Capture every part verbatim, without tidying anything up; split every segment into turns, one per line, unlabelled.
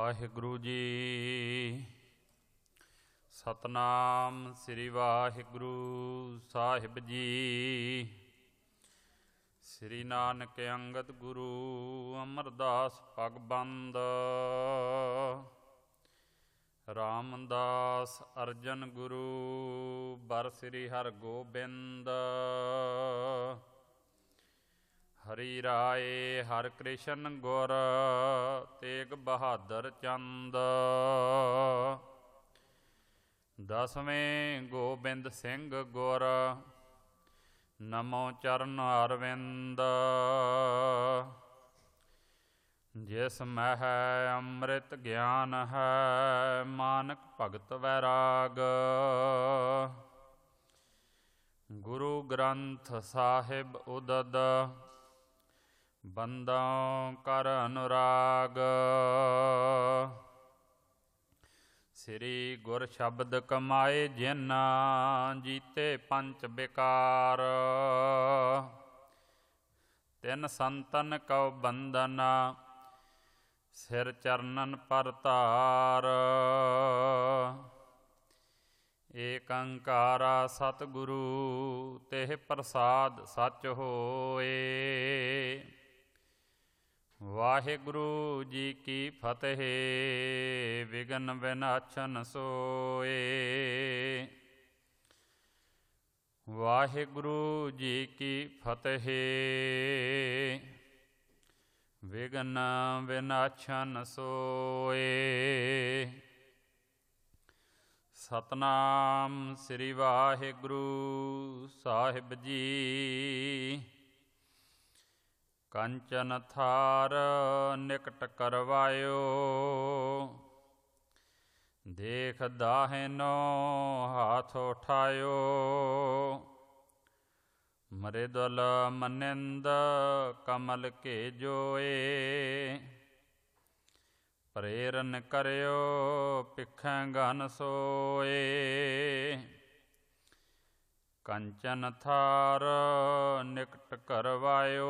ਵਾਹਿਗੁਰੂ ਜੀ। ਸਤਨਾਮ ਸ੍ਰੀ ਵਾਹਿਗੁਰੂ ਸਾਹਿਬ ਜੀ। ਸ੍ਰੀ ਨਾਨਕ ਅੰਗਦ ਗੁਰੂ ਅਮਰਦਾਸ ਭਗਬੰਦ। ਰਾਮਦਾਸ ਅਰਜਨ ਗੁਰੂ ਬਰ ਸ੍ਰੀ ਹਰਗੋਬਿੰਦ। ਹਰੀ ਰਾਏ ਹਰਿ ਕ੍ਰਿਸ਼ਨ ਗੁਰ ਤੇਗ ਬਹਾਦਰ ਚੰਦ। ਦਸਵੇਂ ਗੋਬਿੰਦ ਸਿੰਘ ਗੁਰ ਨਮੋ ਚਰਨ ਅਰਵਿੰਦ। ਜਿਸ ਮਹਿ ਅੰਮ੍ਰਿਤ ਗਿਆਨ ਹੈ ਮਾਨਕ ਭਗਤ ਵੈਰਾਗ। ਗੁਰੂ ਗ੍ਰੰਥ ਸਾਹਿਬ ਉਦਦ ਬੰਦੋਂ ਕਰ ਅਨੁਰਾਗ। ਸ੍ਰੀ ਗੁਰ ਸ਼ਬਦ ਕਮਾਏ ਜਿਨ ਜੀਤੇ ਪੰਚ ਬਿਕਾਰ। ਤਿੰਨ ਸੰਤਨ ਕਉ ਬੰਧਨ ਸਿਰ ਚਰਨਨ ਪਰ ਧਾਰ। ਏਕ ਓਂਕਾਰਾ ਸਤਿਗੁਰੂ ਤਿਹ ਪ੍ਰਸਾਦ ਸਚ ਹੋਏ। ਵਾਹਿਗੁਰੂ ਜੀ ਕੀ ਫਤਿਹ। ਵਿਘਨ ਵਿਨਾਸ਼ਨ ਸੋਏ। ਵਾਹਿਗੁਰੂ ਜੀ ਕੀ ਫਤਿਹ। ਵਿਘਨ ਵਿਨਾਸ਼ਨ ਸੋਏ। ਸਤਨਾਮ ਸ੍ਰੀ ਵਾਹਿਗੁਰੂ ਸਾਹਿਬ ਜੀ। ਕੰਚਨ ਥਾਰ ਨਿਕਟ ਕਰਵਾਇਓ ਦੇਖ ਦਾਹਿਨੋ ਹਾਥ ਉਠਾਇਓ। ਮ੍ਰਿਦੁਲ ਮਨਿੰਦ ਕਮਲ ਕੇ ਜੋਏ। ਪ੍ਰੇਰਨ ਕਰਿਓ ਭਿਖੈ ਗਨ ਸੋਏ। ਕੰਚਨ ਥਾਰ ਨਿਕਟ ਕਰਵਾਇਓ।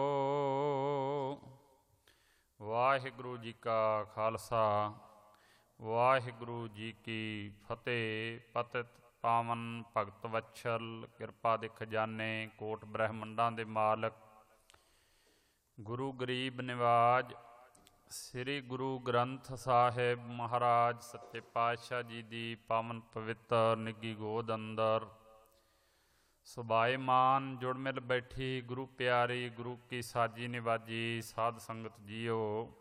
ਵਾਹਿਗੁਰੂ ਜੀ ਕਾ ਖਾਲਸਾ ਵਾਹਿਗੁਰੂ ਜੀ ਕੀ ਫਤਿਹ। ਪਤਿਤ ਪਾਵਨ ਭਗਤ ਵਛਲ ਕਿਰਪਾ ਦੇ ਖਜ਼ਾਨੇ ਕੋਟ ਬ੍ਰਹਮੰਡਾਂ ਦੇ ਮਾਲਕ ਗੁਰੂ ਗਰੀਬ ਨਿਵਾਜ ਸ੍ਰੀ ਗੁਰੂ ਗ੍ਰੰਥ ਸਾਹਿਬ ਮਹਾਰਾਜ ਸੱਚੇ ਪਾਤਸ਼ਾਹ ਜੀ ਦੀ ਪਾਵਨ ਪਵਿੱਤਰ ਨਿੱਘੀ ਗੋਦ ਅੰਦਰ ਸੁਭਾਏਮਾਨ ਜੁੜ ਮਿਲ ਬੈਠੀ ਗੁਰੂ ਪਿਆਰੀ ਗੁਰੂ ਕੀ ਸਾਜੀ ਨਿਵਾਜੀ ਸਾਧ ਸੰਗਤ ਜੀਓ।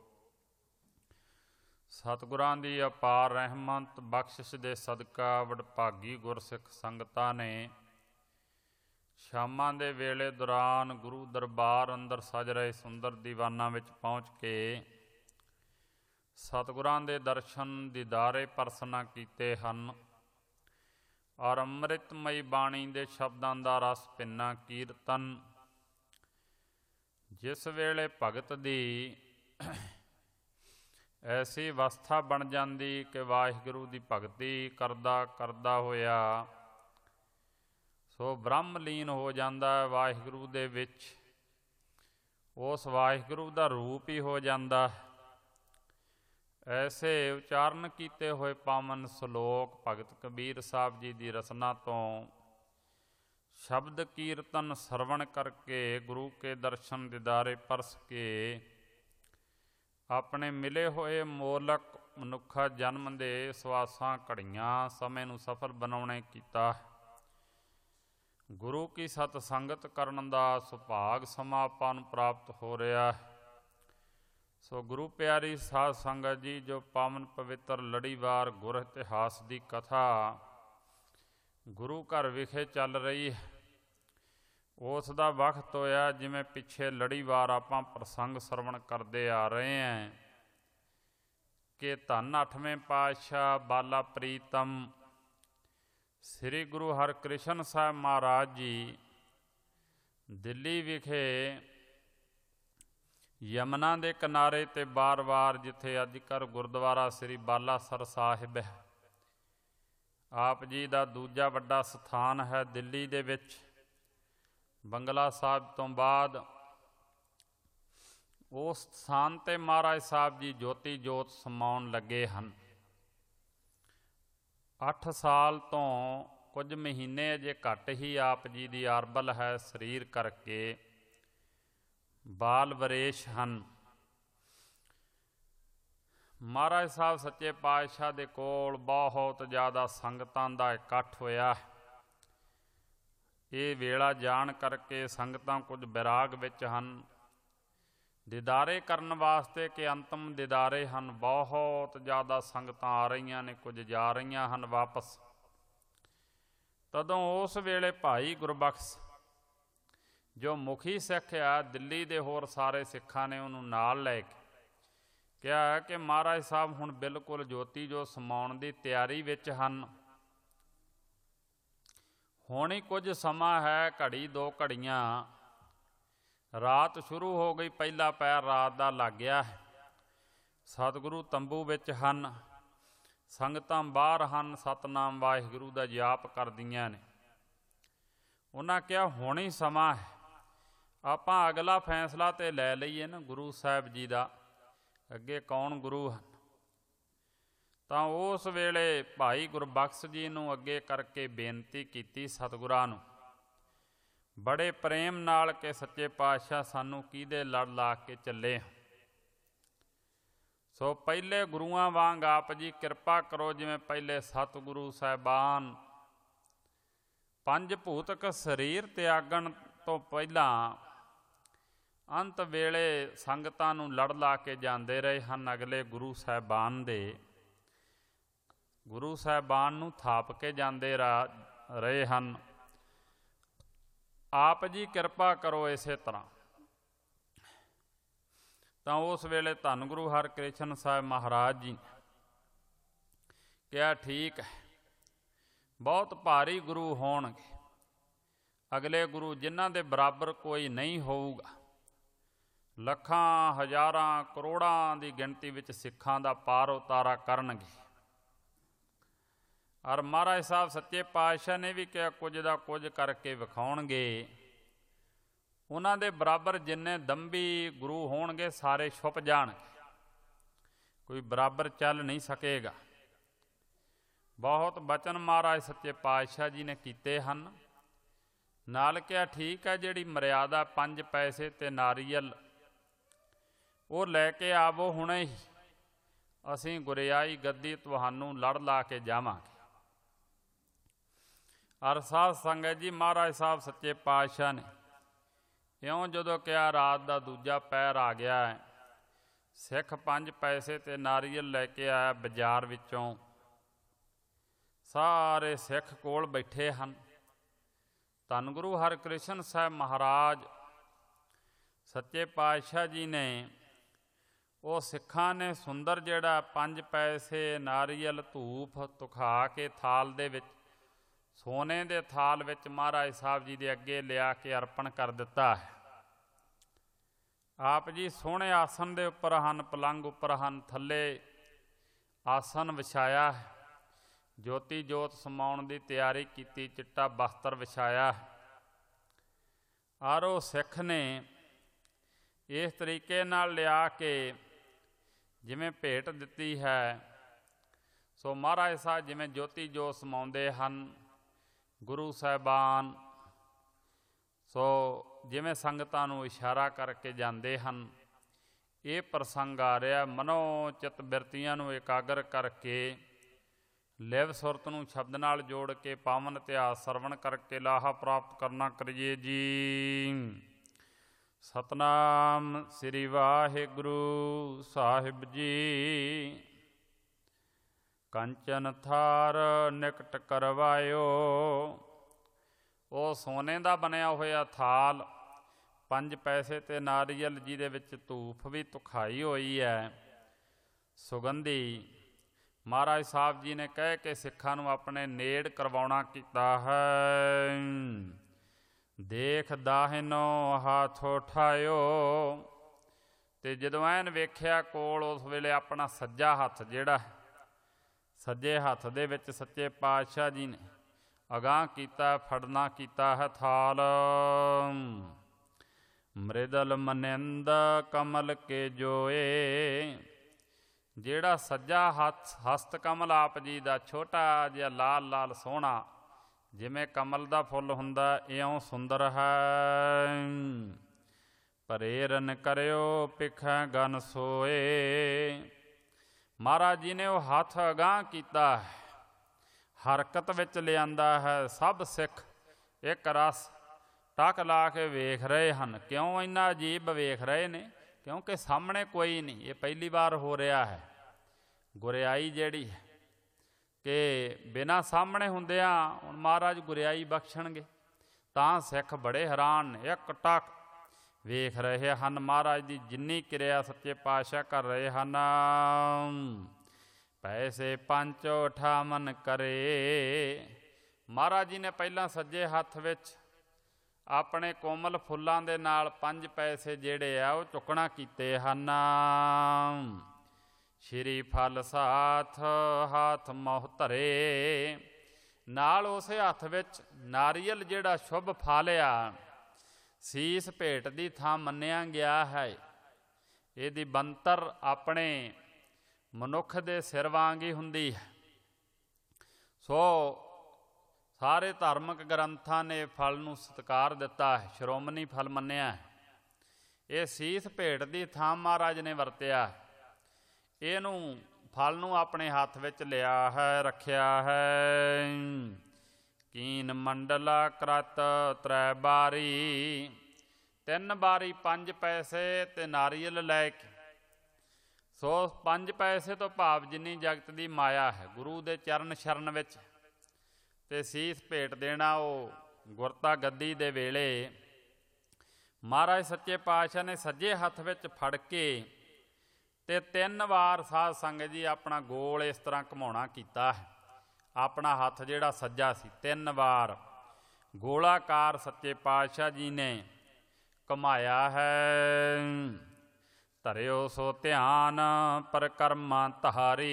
ਸਤਿਗੁਰਾਂ ਦੀ ਅਪਾਰ ਰਹਿਮਤ ਬਖਸ਼ਿਸ਼ ਦੇ ਸਦਕਾ ਵਡਭਾਗੀ ਗੁਰਸਿੱਖ ਸੰਗਤਾਂ ਨੇ ਸ਼ਾਮਾਂ ਦੇ ਵੇਲੇ ਦੌਰਾਨ ਗੁਰੂ ਦਰਬਾਰ ਅੰਦਰ ਸਜ ਰਹੇ ਸੁੰਦਰ ਦੀਵਾਨਾਂ ਵਿੱਚ ਪਹੁੰਚ ਕੇ ਸਤਿਗੁਰਾਂ ਦੇ ਦਰਸ਼ਨ ਦੀਦਾਰੇ ਪਰਸਨਾ ਕੀਤੇ ਹਨ ਔਰ ਅੰਮ੍ਰਿਤਮਈ ਬਾਣੀ ਦੇ ਸ਼ਬਦਾਂ ਦਾ ਰਸ ਭਿੰਨਾ ਕੀਰਤਨ। ਜਿਸ ਵੇਲੇ ਭਗਤ ਦੀ ਐਸੀ ਅਵਸਥਾ ਬਣ ਜਾਂਦੀ ਕਿ ਵਾਹਿਗੁਰੂ ਦੀ ਭਗਤੀ ਕਰਦਾ ਕਰਦਾ ਹੋਇਆ ਸੋ ਬ੍ਰਹਮ ਲੀਨ ਹੋ ਜਾਂਦਾ ਵਾਹਿਗੁਰੂ ਦੇ ਵਿੱਚ। ਉਸ ਵਾਹਿਗੁਰੂ ਦਾ ਰੂਪ ਹੀ ਹੋ ਜਾਂਦਾ। ਐਸੇ ਉਚਾਰਨ ਕੀਤੇ ਹੋਏ ਪਾਵਨ ਸਲੋਕ ਭਗਤ ਕਬੀਰ ਸਾਹਿਬ ਜੀ ਦੀ ਰਸਨਾ ਤੋਂ ਸ਼ਬਦ ਕੀਰਤਨ ਸਰਵਣ ਕਰਕੇ ਗੁਰੂ ਕੇ ਦਰਸ਼ਨ ਦੀਦਾਰੇ ਪਰਸ ਕੇ ਆਪਣੇ ਮਿਲੇ ਹੋਏ ਮੋਲਕ ਮਨੁੱਖਾ ਜਨਮ ਦੇ ਸਵਾਸਾਂ ਘੜੀਆਂ ਸਮੇਂ ਨੂੰ ਸਫਲ ਬਣਾਉਣੇ ਕੀਤਾ। ਗੁਰੂ ਕੀ ਸਤ ਸੰਗਤ ਕਰਨ ਦਾ ਸੁਭਾਗ ਸਮਾਂ ਆਪਾਂ ਨੂੰ ਪ੍ਰਾਪਤ ਹੋ ਰਿਹਾ। ਸੋ ਗੁਰੂ ਪਿਆਰੀ ਸਾਧ ਸੰਗਤ ਜੀ, ਜੋ ਪਾਵਨ ਪਵਿੱਤਰ ਲੜੀਵਾਰ ਗੁਰ ਇਤਿਹਾਸ ਦੀ ਕਥਾ ਗੁਰੂ ਘਰ ਵਿਖੇ ਚੱਲ ਰਹੀ ਹੈ, ਉਸ ਦਾ ਵਕਤ ਹੋਇਆ ਜਿਵੇਂ ਪਿੱਛੇ ਲੜੀਵਾਰ ਆਪਾਂ ਪ੍ਰਸੰਗ ਸਰਵਣ ਕਰਦੇ ਆ ਰਹੇ ਹਾਂ ਕਿ ਧੰਨ ਅੱਠਵੇਂ ਪਾਤਸ਼ਾਹ ਬਾਲਾ ਪ੍ਰੀਤਮ ਸ੍ਰੀ ਗੁਰੂ ਹਰਿਕ੍ਰਿਸ਼ਨ ਸਾਹਿਬ ਮਹਾਰਾਜ ਜੀ ਦਿੱਲੀ ਵਿਖੇ ਯਮਨਾ ਦੇ ਕਿਨਾਰੇ 'ਤੇ ਬਾਰ-ਬਾਰ ਜਿੱਥੇ ਅੱਜ ਕੱਲ੍ਹ ਗੁਰਦੁਆਰਾ ਸ੍ਰੀ ਬਾਲਾਸਰ ਸਾਹਿਬ ਹੈ, ਆਪ ਜੀ ਦਾ ਦੂਜਾ ਵੱਡਾ ਸਥਾਨ ਹੈ ਦਿੱਲੀ ਦੇ ਵਿੱਚ। ਬੰਗਲਾ ਸਾਹਿਬ ਤੋਂ ਬਾਅਦ ਉਸ ਸਥਾਨ 'ਤੇ ਮਹਾਰਾਜ ਸਾਹਿਬ ਜੀ ਜੋਤੀ ਜੋਤ ਸਮਾਉਣ ਲੱਗੇ ਹਨ। ਅੱਠ ਸਾਲ ਤੋਂ ਕੁਝ ਮਹੀਨੇ ਅਜੇ ਘੱਟ ਹੀ ਆਪ ਜੀ ਦੀ ਆਰਬਲ ਹੈ, ਸਰੀਰ ਕਰਕੇ ਬਾਲ ਵਰੇਸ਼ ਹਨ। ਮਹਾਰਾਜ ਸਾਹਿਬ ਸੱਚੇ ਪਾਤਸ਼ਾਹ ਦੇ ਕੋਲ ਬਹੁਤ ਜ਼ਿਆਦਾ ਸੰਗਤਾਂ ਦਾ ਇਕੱਠ ਹੋਇਆ। ਇਹ ਵੇਲਾ ਜਾਣ ਕਰਕੇ ਸੰਗਤਾਂ ਕੁਝ ਵਿਰਾਗ ਵਿੱਚ ਹਨ, ਦੀਦਾਰੇ ਕਰਨ ਵਾਸਤੇ ਕਿ ਅੰਤਮ ਦੀਦਾਰੇ ਹਨ। ਬਹੁਤ ਜ਼ਿਆਦਾ ਸੰਗਤਾਂ ਆ ਰਹੀਆਂ ਨੇ, ਕੁਝ ਜਾ ਰਹੀਆਂ ਹਨ ਵਾਪਸ। ਤਦੋਂ ਉਸ ਵੇਲੇ ਭਾਈ ਗੁਰਬਖਸ਼ ਜੋ ਮੁਖੀ ਸਿੱਖ ਆ ਦਿੱਲੀ ਦੇ, ਹੋਰ ਸਾਰੇ ਸਿੱਖਾਂ ਨੇ ਉਹਨੂੰ ਨਾਲ ਲੈ ਕੇ ਕਿਹਾ ਕਿ ਮਹਾਰਾਜ ਸਾਹਿਬ ਹੁਣ ਬਿਲਕੁਲ ਜੋਤੀ ਜੋ ਸਮਾਉਣ ਦੀ ਤਿਆਰੀ ਵਿੱਚ ਹਨ। ਹੁਣ ਹੀ ਕੁਝ ਸਮਾਂ ਹੈ, ਘੜੀ ਦੋ ਘੜੀਆਂ, ਰਾਤ ਸ਼ੁਰੂ ਹੋ ਗਈ, ਪਹਿਲਾ ਪੈਰ ਰਾਤ ਦਾ ਲੱਗ ਗਿਆ ਹੈ। ਸਤਿਗੁਰੂ ਤੰਬੂ ਵਿੱਚ ਹਨ, ਸੰਗਤਾਂ ਬਾਹਰ ਹਨ, ਸਤਨਾਮ ਵਾਹਿਗੁਰੂ ਦਾ ਜਾਪ ਕਰਦੀਆਂ ਨੇ। ਉਹਨਾਂ ਕਿਹਾ ਹੁਣ ਹੀ ਸਮਾਂ ਹੈ, ਆਪਾਂ ਅਗਲਾ ਫੈਸਲਾ ਤੇ ਲੈ ਲਈਏ ਨਾ ਗੁਰੂ ਸਾਹਿਬ ਜੀ ਦਾ, ਅੱਗੇ ਕੌਣ ਗੁਰੂ ਹਨ। ਤਾਂ ਉਸ ਵੇਲੇ ਭਾਈ ਗੁਰਬਖਸ਼ ਜੀ ਨੂੰ ਅੱਗੇ ਕਰਕੇ ਬੇਨਤੀ ਕੀਤੀ ਸਤਿਗੁਰਾਂ ਨੂੰ ਬੜੇ ਪ੍ਰੇਮ ਨਾਲ ਕਿ ਸੱਚੇ ਪਾਤਸ਼ਾਹ ਸਾਨੂੰ ਕਿਹਦੇ ਲੜ ਲਾ ਕੇ ਚੱਲੇ। ਸੋ ਪਹਿਲੇ ਗੁਰੂਆਂ ਵਾਂਗ ਆਪ ਜੀ ਕਿਰਪਾ ਕਰੋ, ਜਿਵੇਂ ਪਹਿਲੇ ਸਤਿਗੁਰੂ ਸਾਹਿਬਾਨ ਪੰਜ ਭੂਤਕ ਸਰੀਰ ਤਿਆਗਣ ਤੋਂ ਪਹਿਲਾਂ ਅੰਤ ਵੇਲੇ ਸੰਗਤਾਂ ਨੂੰ ਲੜ ਲਾ ਕੇ ਜਾਂਦੇ ਰਹੇ ਹਨ। ਅਗਲੇ ਗੁਰੂ ਸਾਹਿਬਾਨ ਦੇ ਗੁਰੂ ਸਾਹਿਬਾਨ ਨੂੰ ਥਾਪ ਕੇ ਜਾਂਦੇ ਰਹੇ ਹਨ। ਆਪ ਜੀ ਕਿਰਪਾ ਕਰੋ ਇਸੇ ਤਰ੍ਹਾਂ। ਤਾਂ ਉਸ ਵੇਲੇ ਧੰਨ ਗੁਰੂ ਹਰਿਕ੍ਰਿਸ਼ਨ ਸਾਹਿਬ ਮਹਾਰਾਜ ਜੀ ਕਿਹਾ ਠੀਕ ਹੈ, ਬਹੁਤ ਭਾਰੀ ਗੁਰੂ ਹੋਣਗੇ, ਅਗਲੇ ਗੁਰੂ ਜਿਨ੍ਹਾਂ ਦੇ ਬਰਾਬਰ ਕੋਈ ਨਹੀਂ ਹੋਊਗਾ। ਲੱਖਾਂ ਹਜ਼ਾਰਾਂ ਕਰੋੜਾਂ ਦੀ ਗਿਣਤੀ ਵਿੱਚ ਸਿੱਖਾਂ ਦਾ ਪਾਰ ਉਤਾਰਾ ਕਰਨਗੇ। ਔਰ ਮਹਾਰਾਜ ਸਾਹਿਬ ਸੱਚੇ ਪਾਤਸ਼ਾਹ ਨੇ ਵੀ ਕਿਹਾ ਕੁਝ ਦਾ ਕੁਝ ਕਰਕੇ ਵਿਖਾਉਣਗੇ। ਉਹਨਾਂ ਦੇ ਬਰਾਬਰ ਜਿੰਨੇ ਦੰਭੀ ਗੁਰੂ ਹੋਣਗੇ ਸਾਰੇ ਛੁਪ ਜਾਣਗੇ, ਕੋਈ ਬਰਾਬਰ ਚੱਲ ਨਹੀਂ ਸਕੇਗਾ। ਬਹੁਤ ਬਚਨ ਮਹਾਰਾਜ ਸੱਚੇ ਪਾਤਸ਼ਾਹ ਜੀ ਨੇ ਕੀਤੇ ਹਨ। ਨਾਲ ਕਿਹਾ ਠੀਕ ਹੈ, ਜਿਹੜੀ ਮਰਿਆਦਾ ਪੰਜ ਪੈਸੇ ਤੇ ਨਾਰੀਅਲ ਉਹ ਲੈ ਕੇ ਆਵੋ, ਹੁਣੇ ਹੀ ਅਸੀਂ ਗੁਰਿਆਈ ਗੱਦੀ ਤੁਹਾਨੂੰ ਲੜ ਲਾ ਕੇ ਜਾਵਾਂਗੇ। ਅਰ ਸਾਧ ਸੰਗਤ ਜੀ ਮਹਾਰਾਜ ਸਾਹਿਬ ਸੱਚੇ ਪਾਤਸ਼ਾਹ ਨੇ ਇਉਂ ਜਦੋਂ ਕਿਹਾ ਰਾਤ ਦਾ ਦੂਜਾ ਪਹਿਰ ਆ ਗਿਆ ਹੈ, ਸਿੱਖ ਪੰਜ ਪੈਸੇ ਤੇ ਨਾਰੀਅਲ ਲੈ ਕੇ ਆਇਆ ਬਾਜ਼ਾਰ ਵਿੱਚੋਂ। ਸਾਰੇ ਸਿੱਖ ਕੋਲ ਬੈਠੇ ਹਨ। ਧੰਨ ਗੁਰੂ ਹਰਿਕ੍ਰਿਸ਼ਨ ਸਾਹਿਬ ਮਹਾਰਾਜ ਸੱਚੇ ਪਾਤਸ਼ਾਹ ਜੀ ਨੇ ਉਹ ਸਿੱਖਾਂ ਨੇ ਸੁੰਦਰ ਜਿਹੜਾ ਪੰਜ ਪੈਸੇ ਨਾਰੀਅਲ ਧੂਫ ਤੁਖਾ ਕੇ ਥਾਲ ਦੇ ਵਿੱਚ, ਸੋਨੇ ਦੇ ਥਾਲ ਵਿੱਚ ਮਹਾਰਾਜ ਸਾਹਿਬ ਜੀ ਦੇ ਅੱਗੇ ਲਿਆ ਕੇ ਅਰਪਣ ਕਰ ਦਿੱਤਾ ਹੈ। ਆਪ ਜੀ ਸੋਹਣੇ ਆਸਣ ਦੇ ਉੱਪਰ ਹਨ, ਪਲੰਗ ਉੱਪਰ ਹਨ, ਥੱਲੇ ਆਸਣ ਵਿਛਾਇਆ ਹੈ, ਜੋਤੀ ਜੋਤ ਸਮਾਉਣ ਦੀ ਤਿਆਰੀ ਕੀਤੀ, ਚਿੱਟਾ ਬਸਤਰ ਵਿਛਾਇਆ ਹੈ। ਔਰ ਉਹ ਸਿੱਖ ਨੇ ਇਸ ਤਰੀਕੇ ਨਾਲ ਲਿਆ ਕੇ ਜਿਵੇਂ ਭੇਟ ਦਿੱਤੀ ਹੈ। ਸੋ ਮਹਾਰਾਜ ਸਾਹਿਬ ਜਿਵੇਂ ਜੋਤੀ ਜੋਤ ਸਮਾਉਂਦੇ ਹਨ, ਗੁਰੂ ਸਾਹਿਬਾਨ ਸੋ ਜਿਵੇਂ ਸੰਗਤਾਂ ਨੂੰ ਇਸ਼ਾਰਾ ਕਰਕੇ ਜਾਂਦੇ ਹਨ। ਇਹ ਪ੍ਰਸੰਗ ਆ ਰਿਹਾ, ਮਨੋ ਚਿੱਤ ਬਿਰਤੀਆਂ ਨੂੰ ਇਕਾਗਰ ਕਰਕੇ ਲਿਵ ਸੁਰਤ ਨੂੰ ਸ਼ਬਦ ਨਾਲ ਜੋੜ ਕੇ ਪਾਵਨ ਇਤਿਹਾਸ ਸਰਵਣ ਕਰਕੇ ਲਾਹਾ ਪ੍ਰਾਪਤ ਕਰਨਾ ਕਰੀਏ ਜੀ। ਸਤਨਾਮ ਸ੍ਰੀ ਵਾਹਿਗੁਰੂ ਸਾਹਿਬ ਜੀ। ਕੰਚਨ ਥਾਰ ਨਿਕਟ ਕਰਵਾਇਓ, ਉਹ ਸੋਨੇ ਦਾ ਬਣਿਆ ਹੋਇਆ ਥਾਲ, ਪੰਜ ਪੈਸੇ ਤੇ ਨਾਰੀਅਲ ਜਿਹਦੇ ਵਿੱਚ ਧੂਫ ਵੀ ਤੁਖਾਈ ਹੋਈ ਹੈ ਸੁਗੰਧੀ। ਮਹਾਰਾਜ ਸਾਹਿਬ ਜੀ ਨੇ ਕਹਿ ਕੇ ਸਿੱਖਾਂ ਨੂੰ ਆਪਣੇ ਨੇੜ ਕਰਵਾਉਣਾ ਕੀਤਾ ਹੈ। ਦੇਖ ਦਾਹਿਨੋ ਹੱਥ ਉਠਾਇਓ, ਤੇ ਜਦੋਂ ਐਨ ਵੇਖਿਆ ਕੋਲ, ਉਸ ਵੇਲੇ ਆਪਣਾ ਸੱਜਾ ਹੱਥ ਜਿਹੜਾ ਸੱਜੇ ਹੱਥ ਦੇ ਵਿੱਚ ਸੱਚੇ ਪਾਤਸ਼ਾਹ ਜੀ ਨੇ ਅਗਾਂਹ ਕੀਤਾ, ਫੜਨਾ ਕੀਤਾ ਹੈ ਥਾਲ। ਮ੍ਰਿਦਲ ਮਨਿੰਦ ਕਮਲ ਕੇ ਜੋਏ। ਜਿਹੜਾ ਸੱਜਾ ਹੱਥ ਹਸਤ ਕਮਲ ਆਪ ਜੀ ਦਾ ਛੋਟਾ ਜਿਹਾ ਲਾਲ ਲਾਲ ਸੋਹਣਾ ਜਿਵੇਂ ਕਮਲ ਦਾ ਫੁੱਲ ਹੁੰਦਾ ਇਉਂ ਸੁੰਦਰ ਹੈ। ਪਰੇਰਨ ਕਰਿਓ ਪਿਖੈ ਗਨ ਸੋਏ। ਮਹਾਰਾਜ ਜੀ ਨੇ ਉਹ ਹੱਥ ਅਗਾਂਹ ਕੀਤਾ ਹੈ, ਹਰਕਤ ਵਿੱਚ ਲਿਆਂਦਾ ਹੈ। ਸਭ ਸਿੱਖ ਇੱਕ ਰਸ ਟਕ ਲਾ ਕੇ ਵੇਖ ਰਹੇ ਹਨ। ਕਿਉਂ ਇੰਨਾ ਅਜੀਬ ਵੇਖ ਰਹੇ ਨੇ? ਕਿਉਂਕਿ ਸਾਹਮਣੇ ਕੋਈ ਨਹੀਂ, ਇਹ ਪਹਿਲੀ ਵਾਰ ਹੋ ਰਿਹਾ ਹੈ। ਗੁਰਿਆਈ ਜਿਹੜੀ ਹੈ ਕਿ ਬਿਨਾਂ ਸਾਹਮਣੇ ਹੁੰਦਿਆਂ ਹੁਣ ਮਹਾਰਾਜ ਗੁਰਿਆਈ ਬਖਸ਼ਣਗੇ ਤਾਂ ਸਿੱਖ ਬੜੇ ਹੈਰਾਨ ਨੇ, ਇੱਕ ਟਕ ਵੇਖ ਰਹੇ ਹਨ ਮਹਾਰਾਜ ਦੀ ਜਿੰਨੀ ਕਿਰਿਆ ਸੱਚੇ ਪਾਤਸ਼ਾਹ ਕਰ ਰਹੇ ਹਨ। ਪੈਸੇ ਪੰਜ ਅਠਾਵਨ ਕਰੇ। ਮਹਾਰਾਜ ਜੀ ਨੇ ਪਹਿਲਾਂ ਸੱਜੇ ਹੱਥ ਵਿੱਚ ਆਪਣੇ ਕੋਮਲ ਫੁੱਲਾਂ ਦੇ ਨਾਲ ਪੰਜ ਪੈਸੇ ਜਿਹੜੇ ਆ ਉਹ ਚੁੱਕਣਾ ਕੀਤੇ ਹਨ। ਸ਼੍ਰੀ ਫਲ ਸਾਥ ਹੱਥ ਮੋਹ ਧਰੇ। ਨਾਲ ਉਸੇ ਹੱਥ ਵਿੱਚ ਨਾਰੀਅਲ ਜਿਹੜਾ ਸ਼ੁਭ ਫਲ ਆ, ਸੀਸ ਭੇਟ ਦੀ ਥਾਂ ਮੰਨਿਆ ਗਿਆ ਹੈ। ਇਹਦੀ ਬਣਤਰ ਆਪਣੇ ਮਨੁੱਖ ਦੇ ਸਿਰ ਵਾਂਗ ਹੀ ਹੁੰਦੀ ਹੈ। ਸੋ ਸਾਰੇ ਧਾਰਮਿਕ ਗ੍ਰੰਥਾਂ ਨੇ ਫਲ ਨੂੰ ਸਤਿਕਾਰ ਦਿੱਤਾ ਹੈ, ਸ਼੍ਰੋਮਣੀ ਫਲ ਮੰਨਿਆ ਹੈ। ਇਹ ਸੀਸ ਭੇਟ ਦੀ ਥਾਂ ਮਹਾਰਾਜ ਨੇ ਵਰਤਿਆ। ਇਹਨੂੰ ਫਲ ਨੂੰ ਆਪਣੇ ਹੱਥ ਵਿੱਚ ਲਿਆ ਹੈ, ਰੱਖਿਆ ਹੈ। ਕੀਨ ਮੰਡਲਾ ਕਰਤ ਤ੍ਰੈ ਬਾਰੀ। ਤਿੰਨ ਬਾਰੀ ਪੰਜ ਪੈਸੇ ਤੇ ਨਾਰੀਅਲ ਲੈ ਕੇ। ਸੋ ਪੰਜ ਪੈਸੇ ਤੋਂ ਭਾਵ ਜਿੰਨੀ ਜਗਤ ਦੀ ਮਾਇਆ ਹੈ ਗੁਰੂ ਦੇ ਚਰਨ ਸ਼ਰਨ ਵਿੱਚ ਤੇ ਸੀਸ ਭੇਟ ਦੇਣਾ। ਉਹ ਗੁਰਤਾ ਗੱਦੀ ਦੇ ਵੇਲੇ ਮਹਾਰਾਜ ਸੱਚੇ ਪਾਤਸ਼ਾਹ ਨੇ ਸੱਜੇ ਹੱਥ ਵਿੱਚ ਫੜ ਕੇ ਤੇ ਤਿੰਨ ਵਾਰ ਸਾਧ ਸੰਗਤ ਜੀ ਆਪਣਾ ਗੋਲ ਇਸ ਤਰ੍ਹਾਂ ਘੁਮਾਉਣਾ ਕੀਤਾ ਹੈ। ਆਪਣਾ ਹੱਥ ਜਿਹੜਾ ਸੱਜਾ ਸੀ ਤਿੰਨ ਵਾਰ ਗੋਲਾਕਾਰ ਸੱਚੇ ਪਾਤਸ਼ਾਹ ਜੀ ਨੇ ਘੁਮਾਇਆ ਹੈ। ਧਰਿਓ ਸੋ ਧਿਆਨ ਪਰਕਰਮਾ ਧਾਰੀ।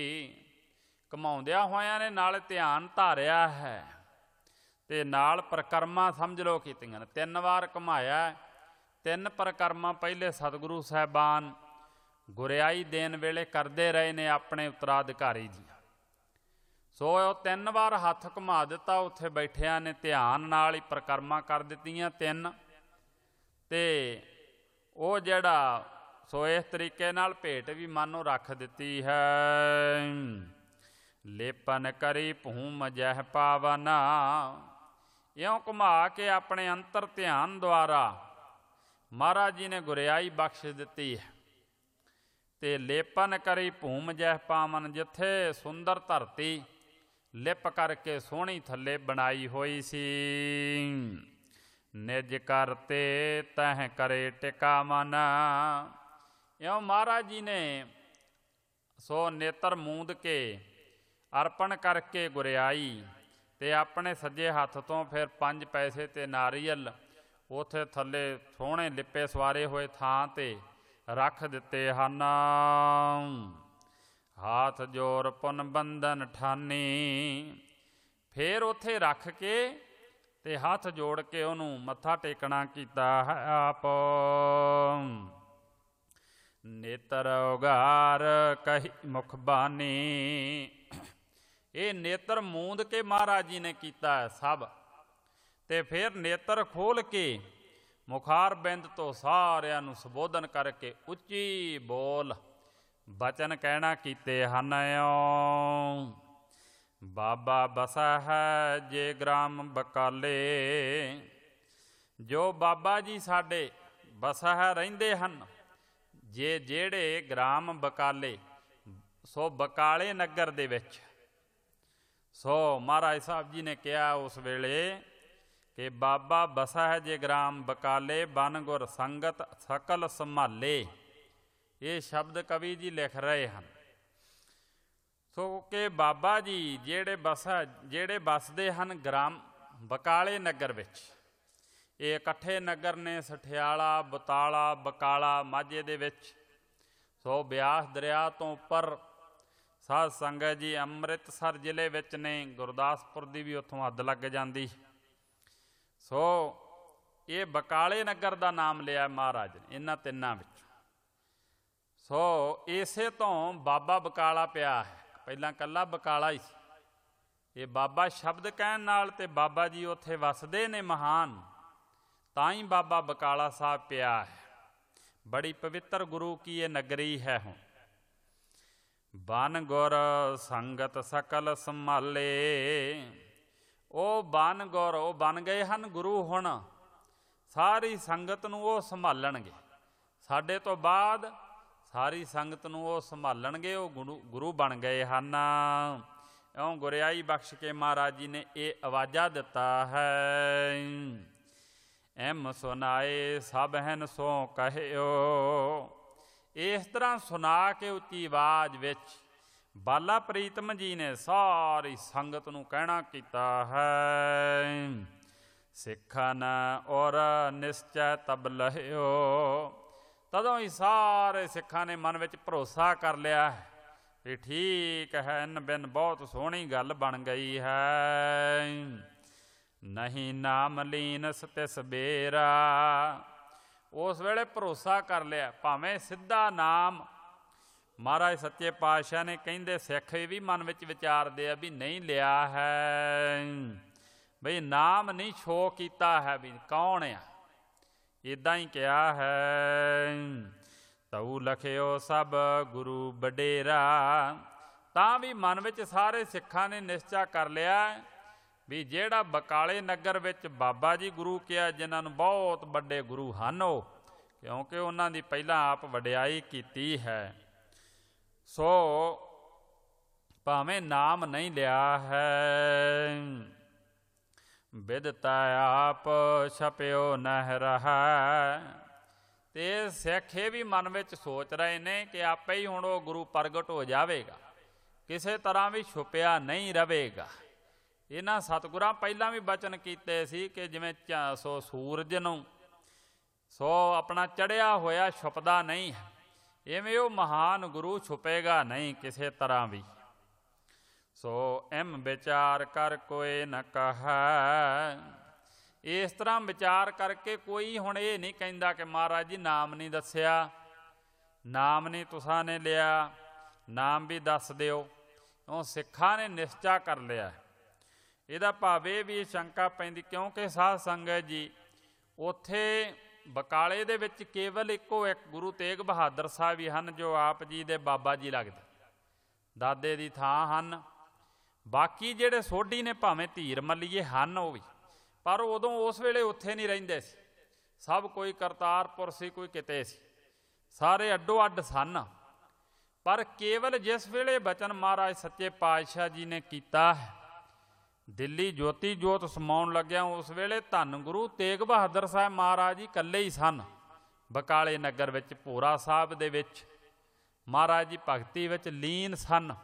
ਘੁਮਾਉਂਦਿਆਂ ਹੋਇਆਂ ਨੇ ਨਾਲ ਧਿਆਨ ਧਾਰਿਆ ਹੈ ਤੇ ਨਾਲ ਪਰਕਰਮਾ ਸਮਝ ਲਓ ਕੀਤੀਆਂ ਨੇ। ਤਿੰਨ ਵਾਰ ਘੁਮਾਇਆ। ਤਿੰਨ ਪਰਕਰਮਾ ਪਹਿਲੇ ਸਤਿਗੁਰੂ ਸਾਹਿਬਾਨ ਗੁਰਿਆਈ ਦੇਣ ਵੇਲੇ ਕਰਦੇ ਰਹੇ ਨੇ ਆਪਣੇ ਉੱਤਰਾਧਿਕਾਰੀ ਜੀ। ਸੋ ਉਹ ਤਿੰਨ ਵਾਰ ਹੱਥ ਘੁਮਾ ਦਿੱਤਾ। ਉੱਥੇ ਬੈਠਿਆਂ ਨੇ ਧਿਆਨ ਨਾਲ ਹੀ ਪਰਕਰਮਾ ਕਰ ਦਿੱਤੀਆਂ ਤਿੰਨ। ਤੇ ਉਹ ਜਿਹੜਾ ਸੋ ਇਸ ਤਰੀਕੇ ਨਾਲ ਭੇਟ ਵੀ ਮਨ ਨੂੰ ਰੱਖ ਦਿੱਤੀ ਹੈ। ਲੇਪਨ ਕਰੀ ਭੂਮ ਜਹ ਪਾਵਨਾ। ਇਉਂ ਘੁਮਾ ਕੇ ਆਪਣੇ ਅੰਤਰ ਧਿਆਨ ਦੁਆਰਾ ਮਹਾਰਾਜ ਜੀ ਨੇ ਗੁਰਿਆਈ ਬਖਸ਼ ਦਿੱਤੀ ਹੈ। ਤੇ ਲੇਪਨ ਕਰੀ ਭੂਮ ਜਹ ਪਾਵਨ। ਜਿੱਥੇ ਸੁੰਦਰ ਧਰਤੀ ਲਿਪ ਕਰਕੇ ਸੋਹਣੀ ਥੱਲੇ ਬਣਾਈ ਹੋਈ ਸੀ। ਨਿਜ ਕਰਤੇ ਤਹਿ ਕਰੇ ਟਿਕਾਵਨ। ਇਉਂ ਮਹਾਰਾਜ ਜੀ ਨੇ ਸੋ ਨੇਤਰ ਮੂੰਦ ਕੇ ਅਰਪਣ ਕਰਕੇ ਗੁਰਿਆਈ ਤੇ ਆਪਣੇ ਸੱਜੇ ਹੱਥ ਤੋਂ ਫਿਰ ਪੰਜ ਪੈਸੇ ਤੇ ਨਾਰੀਅਲ ਉੱਥੇ ਥੱਲੇ ਸੋਹਣੇ ਲਿਪੇ ਸਵਾਰੇ ਹੋਏ ਥਾਂ 'ਤੇ ਰੱਖ ਦਿੱਤੇ ਹਨ। ਹਾਥ ਜੋਰ ਪੁਨ ਬੰਧਨ ਠਾਨੀ। ਫਿਰ ਉੱਥੇ ਰੱਖ ਕੇ ਤੇ ਹੱਥ ਜੋੜ ਕੇ ਉਹਨੂੰ ਮੱਥਾ ਟੇਕਣਾ ਕੀਤਾ ਹੈ ਆਪ। ਨੇਤਰ ਉਗਾਰ ਕਹੀ ਮੁਖ ਬਾਨੀ। ਇਹ ਨੇਤਰ ਮੂੰਦ ਕੇ ਮਹਾਰਾਜ ਜੀ ਨੇ ਕੀਤਾ ਹੈ ਸਭ। ਤੇ ਫਿਰ ਨੇਤਰ ਖੋਲ ਕੇ ਮੁਖਾਰ ਬਿੰਦ ਤੋਂ ਸਾਰਿਆਂ ਨੂੰ ਸੰਬੋਧਨ ਕਰਕੇ ਉੱਚੀ ਬੋਲ ਬਚਨ ਕਹਿਣਾ ਕੀਤੇ ਹਨ। ਬਾਬਾ ਬਸਾ ਹੈ ਜੇ ਗ੍ਰਾਮ ਬਕਾਲੇ। ਜੋ ਬਾਬਾ ਜੀ ਸਾਡੇ ਬਸਾ ਹੈ ਰਹਿੰਦੇ ਹਨ ਜੇ ਜਿਹੜੇ ਗ੍ਰਾਮ ਬਕਾਲੇ। ਸੋ ਬਕਾਲੇ ਨਗਰ ਦੇ ਵਿੱਚ। ਸੋ ਮਹਾਰਾਜ ਸਾਹਿਬ ਜੀ ਨੇ ਕਿਹਾ ਉਸ ਵੇਲੇ ਕਿ ਬਾਬਾ ਬਸਾ ਹੈ ਜੇ ਗ੍ਰਾਮ ਬਕਾਲੇ ਬਨ ਗੁਰ ਸੰਗਤ ਸਕਲ ਸੰਭਾਲੇ। ਇਹ ਸ਼ਬਦ ਕਵੀ ਜੀ ਲਿਖ ਰਹੇ ਹਨ। ਸੋ ਕਿ ਬਾਬਾ ਜੀ ਜਿਹੜੇ ਬਸਾ ਜਿਹੜੇ ਬਸਦੇ ਹਨ ਗ੍ਰਾਮ ਬਕਾਲੇ ਨਗਰ ਵਿੱਚ। ਇਹ ਇਕੱਠੇ ਨਗਰ ਨੇ ਸਠਿਆਲਾ ਬਤਾਲਾ ਬਕਾਲਾ ਮਾਝੇ ਦੇ ਵਿੱਚ। ਸੋ ਬਿਆਸ ਦਰਿਆ ਤੋਂ ਉੱਪਰ ਸਾਧ ਸੰਗਤ ਜੀ ਅੰਮ੍ਰਿਤਸਰ ਜ਼ਿਲ੍ਹੇ ਵਿੱਚ ਨੇ। ਗੁਰਦਾਸਪੁਰ ਦੀ ਵੀ ਉੱਥੋਂ ਹੱਦ ਲੱਗ ਜਾਂਦੀ। ਸੋ ਇਹ ਬਕਾਲੇ ਨਗਰ ਦਾ ਨਾਮ ਲਿਆ ਮਹਾਰਾਜ ਨੇ ਇਹਨਾਂ ਤਿੰਨਾਂ ਵਿੱਚ। ਸੋ ਇਸੇ ਤੋਂ ਬਾਬਾ ਬਕਾਲਾ ਪਿਆ ਹੈ। ਪਹਿਲਾਂ ਇਕੱਲਾ ਬਕਾਲਾ ਹੀ ਸੀ। ਇਹ ਬਾਬਾ ਸ਼ਬਦ ਕਹਿਣ ਨਾਲ ਤੇ ਬਾਬਾ ਜੀ ਉੱਥੇ ਵਸਦੇ ਨੇ ਮਹਾਨ, ਤਾਂ ਹੀ ਬਾਬਾ ਬਕਾਲਾ ਸਾਹਿਬ ਪਿਆ ਹੈ। ਬੜੀ ਪਵਿੱਤਰ ਗੁਰੂ ਕੀ ਇਹ ਨਗਰੀ ਹੈ। ਹੁਣ ਬਨ ਗੁਰ ਸੰਗਤ ਸਕਲ ਸੰਭਾਲੇ, ਉਹ ਬਨ ਗੁਰ ਉਹ ਬਣ ਗਏ ਹਨ ਗੁਰੂ। ਹੁਣ ਸਾਰੀ ਸੰਗਤ ਨੂੰ ਉਹ ਸੰਭਾਲਣਗੇ। ਸਾਡੇ ਤੋਂ ਬਾਅਦ ਸਾਰੀ ਸੰਗਤ ਨੂੰ ਉਹ ਸੰਭਾਲਣਗੇ। ਉਹ ਗੁਰੂ ਗੁਰੂ ਬਣ ਗਏ ਹਨ। ਇਉਂ ਗੁਰਿਆਈ ਬਖਸ਼ ਕੇ ਮਹਾਰਾਜ ਜੀ ਨੇ ਇਹ ਆਵਾਜ਼ਾ ਦਿੱਤਾ ਹੈ। ਐਮ ਸੁਨਾਏ ਸਭ ਹੈਨ ਸੋ ਕਹਿਓ। ਇਸ ਤਰ੍ਹਾਂ ਸੁਣਾ ਕੇ ਉੱਚੀ ਆਵਾਜ਼ ਵਿੱਚ ਬਾਲਾ ਪ੍ਰੀਤਮ ਜੀ ਨੇ ਸਾਰੀ ਸੰਗਤ ਨੂੰ ਕਹਿਣਾ ਕੀਤਾ ਹੈ। ਸਿੱਖਨ ਔਰ ਨਿਸ਼ਚੈ ਤਬ ਲਹਿਓ। ਤਦੋਂ ਹੀ ਸਾਰੇ ਸਿੱਖਾਂ ਨੇ ਮਨ ਵਿੱਚ ਭਰੋਸਾ ਕਰ ਲਿਆ ਹੈ ਵੀ ਠੀਕ ਹੈ, ਇਨ ਬਿਨ ਬਹੁਤ ਸੋਹਣੀ ਗੱਲ ਬਣ ਗਈ ਹੈ। ਨਹੀਂ ਨਾਮ ਲੀਨਸ ਤਿਸ ਬੇਰਾ। ਉਸ ਵੇਲੇ ਭਰੋਸਾ ਕਰ ਲਿਆ। ਭਾਵੇਂ ਸਿੱਧਾ ਨਾਮ ਮਹਾਰਾਜ ਸੱਚੇ ਪਾਤਸ਼ਾਹ ਨੇ ਕਹਿੰਦੇ, ਸਿੱਖ ਇਹ ਵੀ ਮਨ ਵਿੱਚ ਵਿਚਾਰਦੇ ਆ ਵੀ ਨਹੀਂ ਲਿਆ ਹੈ, ਬਈ ਨਾਮ ਨਹੀਂ ਛੋ ਕੀਤਾ ਹੈ, ਵੀ ਕੌਣ ਆ। ਇੱਦਾਂ ਹੀ ਕਿਹਾ ਹੈ। ਤਉ ਲਖਿਓ ਸਭ ਗੁਰੂ ਵਡੇਰਾ। ਤਾਂ ਵੀ ਮਨ ਵਿੱਚ ਸਾਰੇ ਸਿੱਖਾਂ ਨੇ ਨਿਸ਼ਚਾ ਕਰ ਲਿਆ ਵੀ ਜਿਹੜਾ ਬਕਾਲੇ ਨਗਰ ਵਿੱਚ ਬਾਬਾ ਜੀ ਗੁਰੂ ਕਿਹਾ, ਜਿਨ੍ਹਾਂ ਨੂੰ ਬਹੁਤ ਵੱਡੇ ਗੁਰੂ ਹਨ ਉਹ, ਕਿਉਂਕਿ ਉਹਨਾਂ ਦੀ ਪਹਿਲਾਂ ਆਪ ਵਡਿਆਈ ਕੀਤੀ ਹੈ। ਸੋ ਭਾਵੇਂ ਨਾਮ ਨਹੀਂ ਲਿਆ ਹੈ, ਬਿਦਤਾ ਆਪ ਛਪਿਓ ਨਹਿ ਰਹਾ। ਤੇ ਸਿੱਖ ਇਹ ਵੀ ਮਨ ਵਿੱਚ ਸੋਚ ਰਹੇ ਨੇ ਕਿ ਆਪੇ ਹੀ ਹੁਣ ਉਹ ਗੁਰੂ ਪ੍ਰਗਟ ਹੋ ਜਾਵੇਗਾ, ਕਿਸੇ ਤਰ੍ਹਾਂ ਵੀ ਛੁਪਿਆ ਨਹੀਂ ਰਹੇਗਾ। ਇਹਨਾਂ ਸਤਿਗੁਰਾਂ ਪਹਿਲਾਂ ਵੀ ਬਚਨ ਕੀਤੇ ਸੀ ਕਿ ਜਿਵੇਂ ਸੋ ਸੂਰਜ ਨੂੰ ਸੋ ਆਪਣਾ ਚੜ੍ਹਿਆ ਹੋਇਆ ਛੁਪਦਾ ਨਹੀਂ ਹੈ, ਇਵੇਂ ਉਹ ਮਹਾਨ ਗੁਰੂ ਛੁਪੇਗਾ ਨਹੀਂ ਕਿਸੇ ਤਰ੍ਹਾਂ ਵੀ। ਸੋ ਐਮ ਵਿਚਾਰ ਕਰ ਕੋਈ ਨ ਕਹੈ। ਇਸ ਤਰ੍ਹਾਂ ਵਿਚਾਰ ਕਰਕੇ ਕੋਈ ਹੁਣ ਇਹ ਨਹੀਂ ਕਹਿੰਦਾ ਕਿ ਮਹਾਰਾਜ ਜੀ ਨਾਮ ਨਹੀਂ ਦੱਸਿਆ, ਨਾਮ ਨਹੀਂ ਤੁਸਾਂ ਨੇ ਲਿਆ, ਨਾਮ ਵੀ ਦੱਸ ਦਿਓ। ਉਹ ਸਿੱਖਾਂ ਨੇ ਨਿਸ਼ਚਾ ਕਰ ਲਿਆ। ਇਹਦਾ ਭਾਵ ਇਹ ਵੀ ਸ਼ੰਕਾ ਪੈਂਦੀ, ਕਿਉਂਕਿ ਸਾਧ ਸੰਗਤ ਜੀ ਉੱਥੇ ਬਕਾਲੇ ਦੇ ਵਿੱਚ ਕੇਵਲ ਇੱਕੋ ਇੱਕ ਗੁਰੂ ਤੇਗ ਬਹਾਦਰ ਸਾਹਿਬ ਹੀ ਹਨ ਜੋ ਆਪ ਜੀ ਦੇ ਬਾਬਾ ਜੀ ਲੱਗਦੇ, ਦਾਦੇ ਦੀ ਥਾਂ ਹਨ। ਬਾਕੀ ਜਿਹੜੇ ਸੋਢੀ ਨੇ ਭਾਵੇਂ ਧੀਰ ਮੱਲੀਏ ਹਨ ਉਹ ਵੀ, ਪਰ ਉਦੋਂ ਉਸ ਵੇਲੇ ਉੱਥੇ ਨਹੀਂ ਰਹਿੰਦੇ ਸੀ। ਸਭ ਕੋਈ ਕਰਤਾਰਪੁਰ ਸੀ, ਕੋਈ ਕਿਤੇ ਸੀ, ਸਾਰੇ ਅੱਡੋ ਅੱਡ ਸਨ। ਪਰ ਕੇਵਲ ਜਿਸ ਵੇਲੇ ਬਚਨ ਮਹਾਰਾਜ ਸੱਚੇ ਪਾਤਸ਼ਾਹ ਜੀ ਨੇ ਕੀਤਾ ਹੈ, ਦਿੱਲੀ ਜੋਤੀ ਜੋਤ ਸਮਾਉਣ ਲੱਗਿਆ, ਉਸ ਵੇਲੇ ਧੰਨ ਗੁਰੂ ਤੇਗ ਬਹਾਦਰ ਸਾਹਿਬ ਮਹਾਰਾਜ ਜੀ ਇਕੱਲੇ ਹੀ ਸਨ ਬਕਾਲੇ ਨਗਰ ਵਿੱਚ। ਭੋਰਾ ਸਾਹਿਬ ਦੇ ਵਿੱਚ ਮਹਾਰਾਜ ਜੀ ਭਗਤੀ ਵਿੱਚ ਲੀਨ ਸਨ।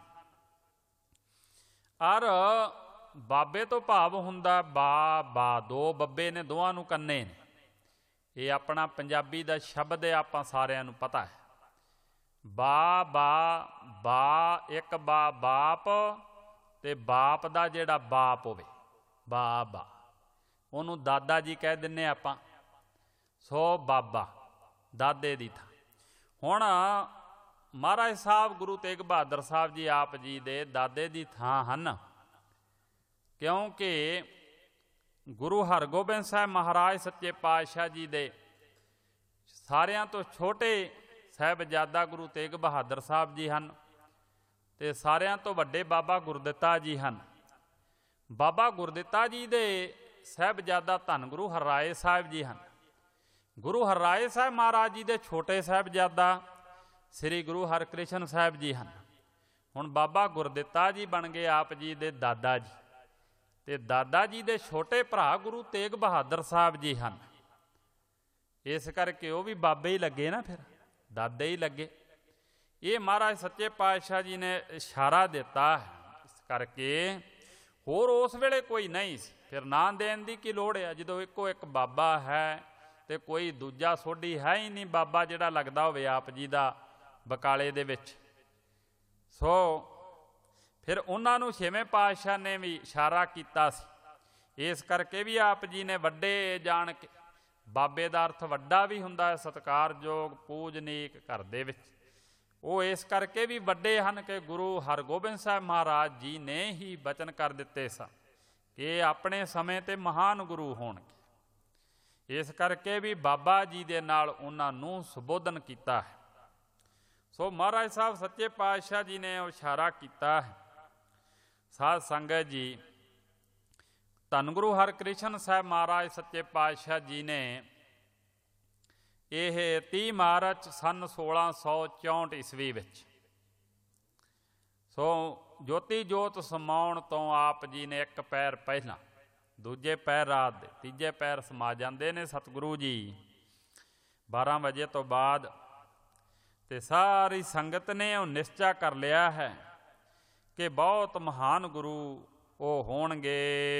ਔਰ ਬਾਬੇ ਤੋਂ ਭਾਵ ਹੁੰਦਾ ਬਾ ਬਾ, ਦੋ ਬੱਬੇ ਨੇ, ਦੋਵਾਂ ਨੂੰ ਕੰਨੇ ਨੇ। ਇਹ ਆਪਣਾ ਪੰਜਾਬੀ ਦਾ ਸ਼ਬਦ ਹੈ, ਆਪਾਂ ਸਾਰਿਆਂ ਨੂੰ ਪਤਾ ਹੈ। ਬਾ ਬਾ ਬਾ, ਇੱਕ ਬਾ ਬਾਪ, ਤੇ ਬਾਪ ਦਾ ਜਿਹੜਾ ਬਾਪ ਹੋਵੇ ਬਾਬਾ, ਉਹਨੂੰ ਦਾਦਾ ਜੀ ਕਹਿ ਦਿੰਦੇ ਆਪਾਂ। ਸੋ ਬਾਬਾ ਦਾਦੇ ਦੀ ਥਾਂ। ਹੁਣ ਮਹਾਰਾਜ ਸਾਹਿਬ ਗੁਰੂ ਤੇਗ ਬਹਾਦਰ ਸਾਹਿਬ ਜੀ ਆਪ ਜੀ ਦੇ ਦਾਦੇ ਦੀ ਥਾਂ ਹਨ, ਕਿਉਂਕਿ ਗੁਰੂ ਹਰਗੋਬਿੰਦ ਸਾਹਿਬ ਮਹਾਰਾਜ ਸੱਚੇ ਪਾਤਸ਼ਾਹ ਜੀ ਦੇ ਸਾਰਿਆਂ ਤੋਂ ਛੋਟੇ ਸਾਹਿਬਜ਼ਾਦਾ ਗੁਰੂ ਤੇਗ ਬਹਾਦਰ ਸਾਹਿਬ ਜੀ ਹਨ, ਤੇ ਸਾਰਿਆਂ ਤੋਂ ਵੱਡੇ ਬਾਬਾ ਗੁਰਦਿੱਤਾ ਜੀ ਹਨ। ਬਾਬਾ ਗੁਰਦਿੱਤਾ ਜੀ ਦੇ ਸਾਹਿਬਜ਼ਾਦਾ ਧੰਨ ਗੁਰੂ ਹਰਰਾਏ ਸਾਹਿਬ ਜੀ ਹਨ। ਗੁਰੂ ਹਰਰਾਏ ਸਾਹਿਬ ਮਹਾਰਾਜ ਜੀ ਦੇ ਛੋਟੇ ਸਾਹਿਬਜ਼ਾਦਾ ਸ੍ਰੀ ਗੁਰੂ ਹਰਕ੍ਰਿਸ਼ਨ ਸਾਹਿਬ ਜੀ ਹਨ। ਹੁਣ ਬਾਬਾ ਗੁਰਦਿੱਤਾ ਜੀ ਬਣ ਗਏ ਆਪ ਜੀ ਦੇ ਦਾਦਾ ਜੀ, ਤੇ ਦਾਦਾ ਜੀ ਦੇ ਛੋਟੇ ਭਰਾ ਗੁਰੂ ਤੇਗ ਬਹਾਦਰ ਸਾਹਿਬ ਜੀ ਹਨ। ਇਸ ਕਰਕੇ ਉਹ ਵੀ ਬਾਬੇ ਹੀ ਲੱਗੇ ਨਾ, ਫਿਰ ਦਾਦੇ ਹੀ ਲੱਗੇ। ਇਹ ਮਹਾਰਾਜ ਸੱਚੇ ਪਾਤਸ਼ਾਹ ਜੀ ਨੇ ਇਸ਼ਾਰਾ ਦਿੱਤਾ ਹੈ। ਇਸ ਕਰਕੇ ਹੋਰ ਉਸ ਵੇਲੇ ਕੋਈ ਨਹੀਂ ਸੀ, ਫਿਰ ਨਾਂ ਦੇਣ ਦੀ ਕੀ ਲੋੜ ਹੈ ਜਦੋਂ ਇੱਕੋ ਇੱਕ ਬਾਬਾ ਹੈ, ਤੇ ਕੋਈ ਦੂਜਾ ਸੋਢੀ ਹੈ ਹੀ ਨਹੀਂ ਬਾਬਾ ਜਿਹੜਾ ਲੱਗਦਾ ਹੋਵੇ ਆਪ ਜੀ ਦਾ ਬਕਾਲੇ ਦੇ ਵਿੱਚ। ਸੋ ਫਿਰ ਉਹਨਾਂ ਨੂੰ ਛੇਵੇਂ ਪਾਤਸ਼ਾਹ ਨੇ ਵੀ ਇਸ਼ਾਰਾ ਕੀਤਾ ਸੀ। ਇਸ ਕਰਕੇ ਵੀ ਆਪ ਜੀ ਨੇ ਵੱਡੇ ਜਾਣ ਕੇ ਬਾਬੇ ਦਾ ਅਰਥ ਵੱਡਾ ਵੀ ਹੁੰਦਾ ਹੈ, ਸਤਿਕਾਰਯੋਗ, ਪੂਜਨੀਕ ਘਰ ਦੇ ਵਿੱਚ। ਉਹ ਇਸ ਕਰਕੇ ਵੀ ਵੱਡੇ ਹਨ ਕਿ ਗੁਰੂ ਹਰਗੋਬਿੰਦ ਸਾਹਿਬ ਮਹਾਰਾਜ ਜੀ ਨੇ ਹੀ ਬਚਨ ਕਰ ਦਿੱਤੇ ਸਨ ਕਿ ਇਹ ਆਪਣੇ ਸਮੇਂ 'ਤੇ ਮਹਾਨ ਗੁਰੂ ਹੋਣਗੇ। ਇਸ ਕਰਕੇ ਵੀ ਬਾਬਾ ਜੀ ਦੇ ਨਾਲ ਉਹਨਾਂ ਨੂੰ ਸੰਬੋਧਨ ਕੀਤਾ ਹੈ। ਸੋ ਮਹਾਰਾਜ ਸਾਹਿਬ ਸੱਚੇ ਪਾਤਸ਼ਾਹ ਜੀ ਨੇ ਇਸ਼ਾਰਾ ਕੀਤਾ ਹੈ। ਸਾਧ ਸੰਗਤ ਜੀ, ਧੰਨ ਗੁਰੂ ਹਰਕ੍ਰਿਸ਼ਨ ਸਾਹਿਬ ਮਹਾਰਾਜ ਸੱਚੇ ਪਾਤਸ਼ਾਹ ਜੀ ਨੇ ਇਹ ਤੀਹ ਮਾਰਚ ਸੰਨ ਸੋਲਾਂ ਸੌ ਚੌਂਹਠ ਈਸਵੀ ਵਿੱਚ, ਸੋ ਜੋਤੀ ਜੋਤ ਸਮਾਉਣ ਤੋਂ ਆਪ ਜੀ ਨੇ ਇੱਕ ਪੈਰ ਪਹਿਲਾਂ, ਦੂਜੇ ਪੈਰ ਰਾਤ ਦੇ, ਤੀਜੇ ਪੈਰ ਸਮਾ ਜਾਂਦੇ ਨੇ ਸਤਿਗੁਰੂ ਜੀ ਬਾਰ੍ਹਾਂ ਵਜੇ ਤੋਂ ਬਾਅਦ। ਅਤੇ ਸਾਰੀ ਸੰਗਤ ਨੇ ਉਹ ਨਿਸ਼ਚਾ ਕਰ ਲਿਆ ਹੈ ਕਿ ਬਹੁਤ ਮਹਾਨ ਗੁਰੂ ਉਹ ਹੋਣਗੇ।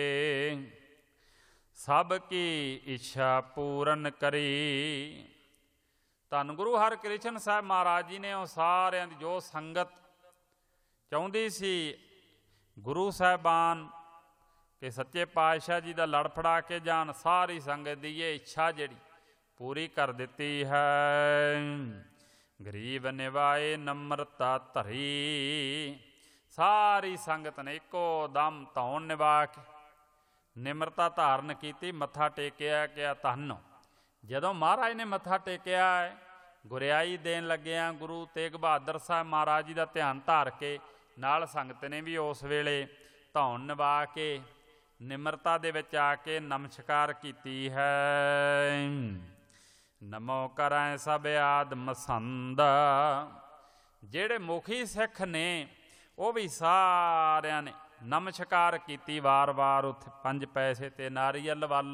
ਸਭ ਕੀ ਇੱਛਾ ਪੂਰਨ ਕਰੀ। ਧੰਨ ਗੁਰੂ ਹਰਕ੍ਰਿਸ਼ਨ ਸਾਹਿਬ ਮਹਾਰਾਜ ਜੀ ਨੇ ਉਹ ਸਾਰਿਆਂ ਦੀ ਜੋ ਸੰਗਤ ਚਾਹੁੰਦੀ ਸੀ ਗੁਰੂ ਸਾਹਿਬਾਨ ਕਿ ਸੱਚੇ ਪਾਤਸ਼ਾਹ ਜੀ ਦਾ ਲੜ ਫੜਾ ਕੇ ਜਾਣ, ਸਾਰੀ ਸੰਗਤ ਦੀ ਇਹ ਇੱਛਾ ਜਿਹੜੀ ਪੂਰੀ ਕਰ ਦਿੱਤੀ ਹੈ। ਗਰੀਬ ਨਿਵਾਏ ਨਮਰਤਾ ਧਰੀ। ਸਾਰੀ ਸੰਗਤ ਨੇ ਇੱਕੋ ਦਮ ਧੌਣ ਨਿਵਾ ਕੇ ਨਿਮਰਤਾ ਧਾਰਨ ਕੀਤੀ, ਮੱਥਾ ਟੇਕਿਆ। ਕਿਹਾ ਧੰਨ। ਜਦੋਂ ਮਹਾਰਾਜ ਨੇ ਮੱਥਾ ਟੇਕਿਆ ਹੈ, ਗੁਰਿਆਈ ਦੇਣ ਲੱਗਿਆਂ ਗੁਰੂ ਤੇਗ ਬਹਾਦਰ ਸਾਹਿਬ ਮਹਾਰਾਜ ਜੀ ਦਾ ਧਿਆਨ ਧਾਰ ਕੇ ਨਾਲ ਸੰਗਤ ਨੇ ਵੀ ਉਸ ਵੇਲੇ ਧੌਣ ਨਿਵਾ ਕੇ ਨਿਮਰਤਾ ਦੇ ਵਿੱਚ ਆ ਕੇ ਨਮਸਕਾਰ ਕੀਤੀ ਹੈ। ਨਮੋ ਕਰੈ ਸਭ ਆਦ ਮਸੰਦ। ਜਿਹੜੇ ਮੁਖੀ ਸਿੱਖ ਨੇ ਉਹ ਵੀ ਸਾਰਿਆਂ ਨੇ ਨਮਸਕਾਰ ਕੀਤੀ ਵਾਰ-ਵਾਰ ਉੱਥੇ ਪੰਜ ਪੈਸੇ ਤੇ ਨਾਰੀਅਲ ਵੱਲ।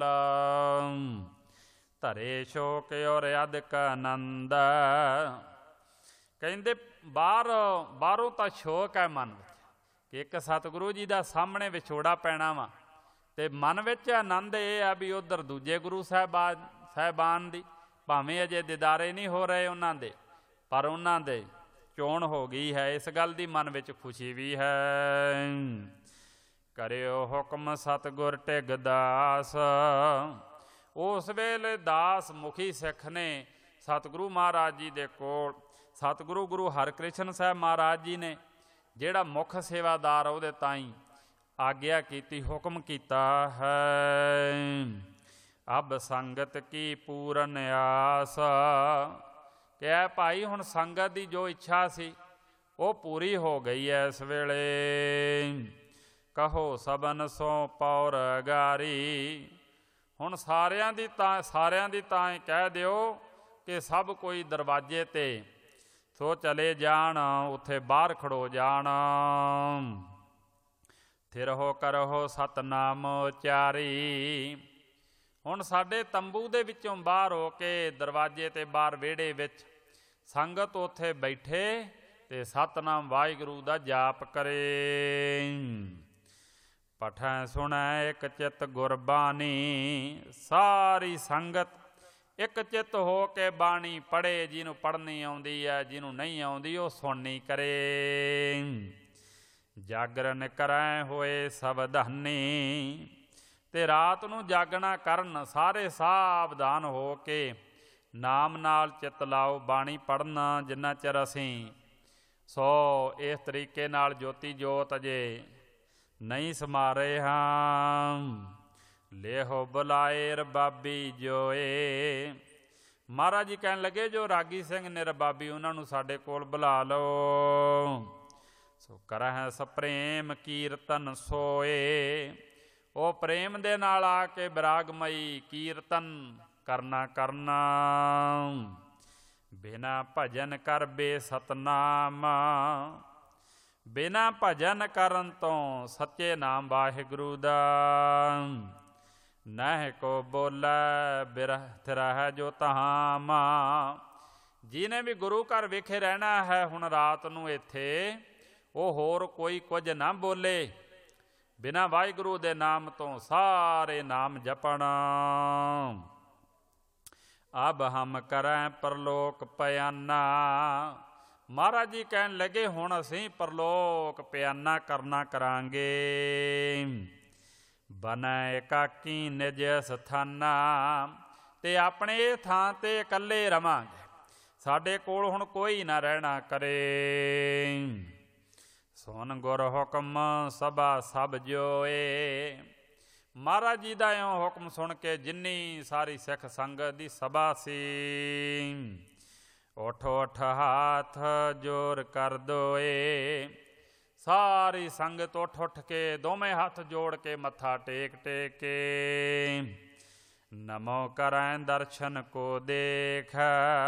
ਧਰੇ ਸ਼ੋਕ ਔਰ ਅਦਕ ਆਨੰਦ। ਕਹਿੰਦੇ ਬਾਹਰ ਬਾਹਰੋਂ ਤਾਂ ਸ਼ੋਕ ਹੈ ਮਨ ਵਿੱਚ ਕਿ ਇੱਕ ਸਤਿਗੁਰੂ ਜੀ ਦਾ ਸਾਹਮਣੇ ਵਿਛੋੜਾ ਪੈਣਾ ਵਾ, ਅਤੇ ਮਨ ਵਿੱਚ ਆਨੰਦ ਇਹ ਆ ਵੀ ਉੱਧਰ ਦੂਜੇ ਗੁਰੂ ਸਾਹਿਬਾਨ ਸਾਹਿਬਾਨ ਦੀ ਭਾਵੇਂ ਅਜੇ ਦਿਦਾਰੇ ਨਹੀਂ ਹੋ ਰਹੇ ਉਹਨਾਂ ਦੇ, ਪਰ ਉਹਨਾਂ ਦੇ ਚੋਣ ਹੋ ਗਈ ਹੈ। ਇਸ ਗੱਲ ਦੀ ਮਨ ਵਿੱਚ ਖੁਸ਼ੀ ਵੀ ਹੈ। ਕਰਿਓ ਹੁਕਮ ਸਤਿਗੁਰ ਟਿਗਦਾਸ। ਉਸ ਵੇਲੇ ਦਾਸ ਮੁਖੀ ਸਿੱਖ ਨੇ ਸਤਿਗੁਰੂ ਮਹਾਰਾਜ ਜੀ ਦੇ ਕੋਲ, ਸਤਿਗੁਰੂ ਗੁਰੂ ਹਰਕ੍ਰਿਸ਼ਨ ਸਾਹਿਬ ਮਹਾਰਾਜ ਜੀ ਨੇ ਜਿਹੜਾ ਮੁੱਖ ਸੇਵਾਦਾਰ ਉਹਦੇ ਤਾਈਂ ਆਗਿਆ ਕੀਤੀ, ਹੁਕਮ ਕੀਤਾ ਹੈ। ਅਬ ਸੰਗਤ ਕੀ ਪੂਰਨ ਆਸ। ਕਿ ਭਾਈ ਹੁਣ ਸੰਗਤ ਦੀ ਜੋ ਇੱਛਾ ਸੀ ਉਹ ਪੂਰੀ ਹੋ ਗਈ ਹੈ। ਇਸ ਵੇਲੇ ਕਹੋ ਸਬਨ ਸੋ ਪੌਰ ਗਾਰੀ। ਹੁਣ ਸਾਰਿਆਂ ਦੀ ਤਾਂ ਸਾਰਿਆਂ ਦੀ ਤਾਂ ਕਹਿ ਦਿਓ ਕਿ ਸਭ ਕੋਈ ਦਰਵਾਜ਼ੇ 'ਤੇ ਸੋ ਚਲੇ ਜਾਣ, ਉੱਥੇ ਬਾਹਰ ਖੜੋ ਜਾਣ। ਥਿਰਹੋ ਕਰੋ ਸਤਨਾਮ ਉਚਾਰੀ। ਹੁਣ ਸਾਡੇ ਤੰਬੂ ਦੇ ਵਿੱਚੋਂ ਬਾਹਰ ਹੋ ਕੇ ਦਰਵਾਜ਼ੇ 'ਤੇ ਬਾਹਰ ਵਿਹੜੇ ਵਿੱਚ ਸੰਗਤ ਉੱਥੇ ਬੈਠੇ ਅਤੇ ਸਤਨਾਮ ਵਾਹਿਗੁਰੂ ਦਾ ਜਾਪ ਕਰੇ। ਪਠੈ ਸੁਣੈ ਇੱਕ ਚਿੱਤ ਗੁਰਬਾਣੀ। ਸਾਰੀ ਸੰਗਤ ਇੱਕ ਚਿੱਤ ਹੋ ਕੇ ਬਾਣੀ ਪੜ੍ਹੇ। ਜਿਹਨੂੰ ਪੜ੍ਹਨੀ ਆਉਂਦੀ ਹੈ, ਜਿਹਨੂੰ ਨਹੀਂ ਆਉਂਦੀ ਉਹ ਸੁਣਨੀ ਕਰੇ। ਜਾਗਰਨ ਕਰੈ ਹੋਏ ਸਾਵਧਾਨੀ। ਅਤੇ ਰਾਤ ਨੂੰ ਜਾਗਣਾ ਕਰਨ, ਸਾਰੇ ਸਾਵਧਾਨ ਹੋ ਕੇ ਨਾਮ ਨਾਲ ਚਿੱਤ ਲਾਓ, ਬਾਣੀ ਪੜ੍ਹਨਾ ਜਿੰਨਾ ਚਿਰ ਅਸੀਂ ਸੋ ਇਸ ਤਰੀਕੇ ਨਾਲ ਜੋਤੀ ਜੋਤ ਅਜੇ ਨਹੀਂ ਸਮਾ ਰਹੇ ਹਾਂ। ਲੇਹੋ ਬੁਲਾਏ ਰਬਾਬੀ ਜੋਏ। ਮਹਾਰਾਜ ਜੀ ਕਹਿਣ ਲੱਗੇ ਜੋ ਰਾਗੀ ਸਿੰਘ ਨੇ ਰਬਾਬੀ ਉਹਨਾਂ ਨੂੰ ਸਾਡੇ ਕੋਲ ਬੁਲਾ ਲਓ। ਸੋ ਕਰਹਿ ਸਪ੍ਰੇਮ ਕੀਰਤਨ ਸੋਏ। ਉਹ ਪ੍ਰੇਮ ਦੇ ਨਾਲ ਆ ਕੇ ਵਿਰਾਗਮਈ ਕੀਰਤਨ ਕਰਨਾ ਕਰਨਾ। ਬਿਨਾ ਭਜਨ ਕਰ ਬੇ ਸਤਨਾਮ। ਬਿਨਾ ਭਜਨ ਕਰਨ ਤੋਂ ਸੱਚੇ ਨਾਮ ਵਾਹਿਗੁਰੂ ਦਾ ਨਹਿ ਕੋ ਬੋਲੇ ਬਿਰਹ ਰਹਿ ਜੋ ਧਾਮ। ਜਿਹਨੇ ਵੀ ਗੁਰੂ ਘਰ ਵਿਖੇ ਰਹਿਣਾ ਹੈ ਹੁਣ ਰਾਤ ਨੂੰ ਇੱਥੇ, ਉਹ ਹੋਰ ਕੋਈ ਕੁਝ ਨਾ ਬੋਲੇ। ਬਿਨਾਂ ਵਾਹਿਗੁਰੂ ਦੇ ਨਾਮ ਤੋਂ ਸਾਰੇ ਨਾਮ ਜਪਣ। ਅਬ ਹਮ ਕਰੈ ਪਰਲੋਕ ਪਿਆਨਾ। ਮਹਾਰਾਜ ਜੀ ਕਹਿਣ ਲੱਗੇ ਹੁਣ ਅਸੀਂ ਪਰਲੋਕ ਪਿਆਨਾ ਕਰਨਾ ਕਰਾਂਗੇ। ਬਨੈ ਇਕਾਕੀ ਨਿਜ ਸਥਾਨਾ। ਤੇ ਆਪਣੇ ਇਹ ਥਾਂ ਤੇ ਇਕੱਲੇ ਰਵਾਂਗੇ, ਸਾਡੇ ਕੋਲ ਹੁਣ ਕੋਈ ਨਾ ਰਹਿਣਾ ਕਰੇ। ਸੁਣ ਗੁਰ ਹੁਕਮ ਸਭਾ ਸਭ ਜੋਏ। ਮਹਾਰਾਜ ਜੀ ਦਾ ਇਉਂ ਹੁਕਮ ਸੁਣ ਕੇ ਜਿੰਨੀ ਸਾਰੀ ਸਿੱਖ ਸੰਗਤ ਦੀ ਸਭਾ ਸੀ, ਉੱਠ ਉੱਠ ਹੱਥ ਜੋਰ ਕਰ ਦੋਏ। ਸਾਰੀ ਸੰਗਤ ਉੱਠ ਉੱਠ ਕੇ ਦੋਵੇਂ ਹੱਥ ਜੋੜ ਕੇ ਮੱਥਾ ਟੇਕ ਟੇਕ ਕੇ ਨਮੋ ਕਰੈ ਦਰਸ਼ਨ ਕੋ ਦੇਖ।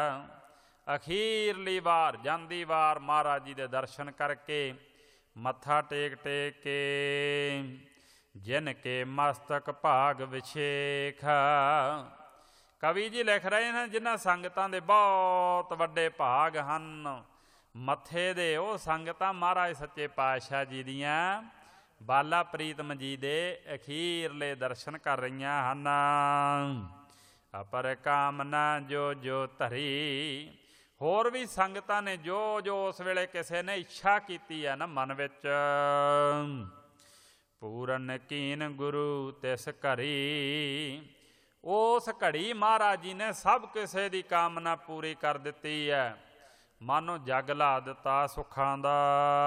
ਅਖੀਰਲੀ ਵਾਰ ਜਾਂਦੀ ਵਾਰ ਮਹਾਰਾਜ ਜੀ ਦੇ ਦਰਸ਼ਨ ਕਰਕੇ ਮੱਥਾ ਟੇਕ ਟੇਕ ਕੇ ਜਿਨ ਕੇ ਮਸਤਕ ਭਾਗ ਵਿਸ਼ੇਖ। ਕਵੀ ਜੀ ਲਿਖ ਰਹੇ ਨੇ ਜਿਨ੍ਹਾਂ ਸੰਗਤਾਂ ਦੇ ਬਹੁਤ ਵੱਡੇ ਭਾਗ ਹਨ, ਮੱਥੇ ਦੇ ਉਹ ਸੰਗਤਾਂ ਮਹਾਰਾਜ ਸੱਚੇ ਪਾਤਸ਼ਾਹ ਜੀ ਦੀਆਂ ਬਾਲਾ ਪ੍ਰੀਤਮ ਜੀ ਦੇ ਅਖੀਰਲੇ ਦਰਸ਼ਨ ਕਰ ਰਹੀਆਂ ਹਨ। ਅਪਰ ਕਾਮਨਾ ਜੋ ਜੋ ਧਰੀ। ਹੋਰ ਵੀ ਸੰਗਤਾਂ ਨੇ ਜੋ ਜੋ ਉਸ ਵੇਲੇ ਕਿਸੇ ਨੇ ਇੱਛਾ ਕੀਤੀ ਹੈ ਨਾ ਮਨ ਵਿੱਚ, ਪੂਰਨ ਕੀਨ ਗੁਰੂ ਤਿਸ ਘਰੀ। ਉਸ ਘੜੀ ਮਹਾਰਾਜ ਜੀ ਨੇ ਸਭ ਕਿਸੇ ਦੀ ਕਾਮਨਾ ਪੂਰੀ ਕਰ ਦਿੱਤੀ ਹੈ। ਮਾਨੋ ਜਗ ਲਾ ਦਿੱਤਾ ਸੁੱਖਾਂ ਦਾ।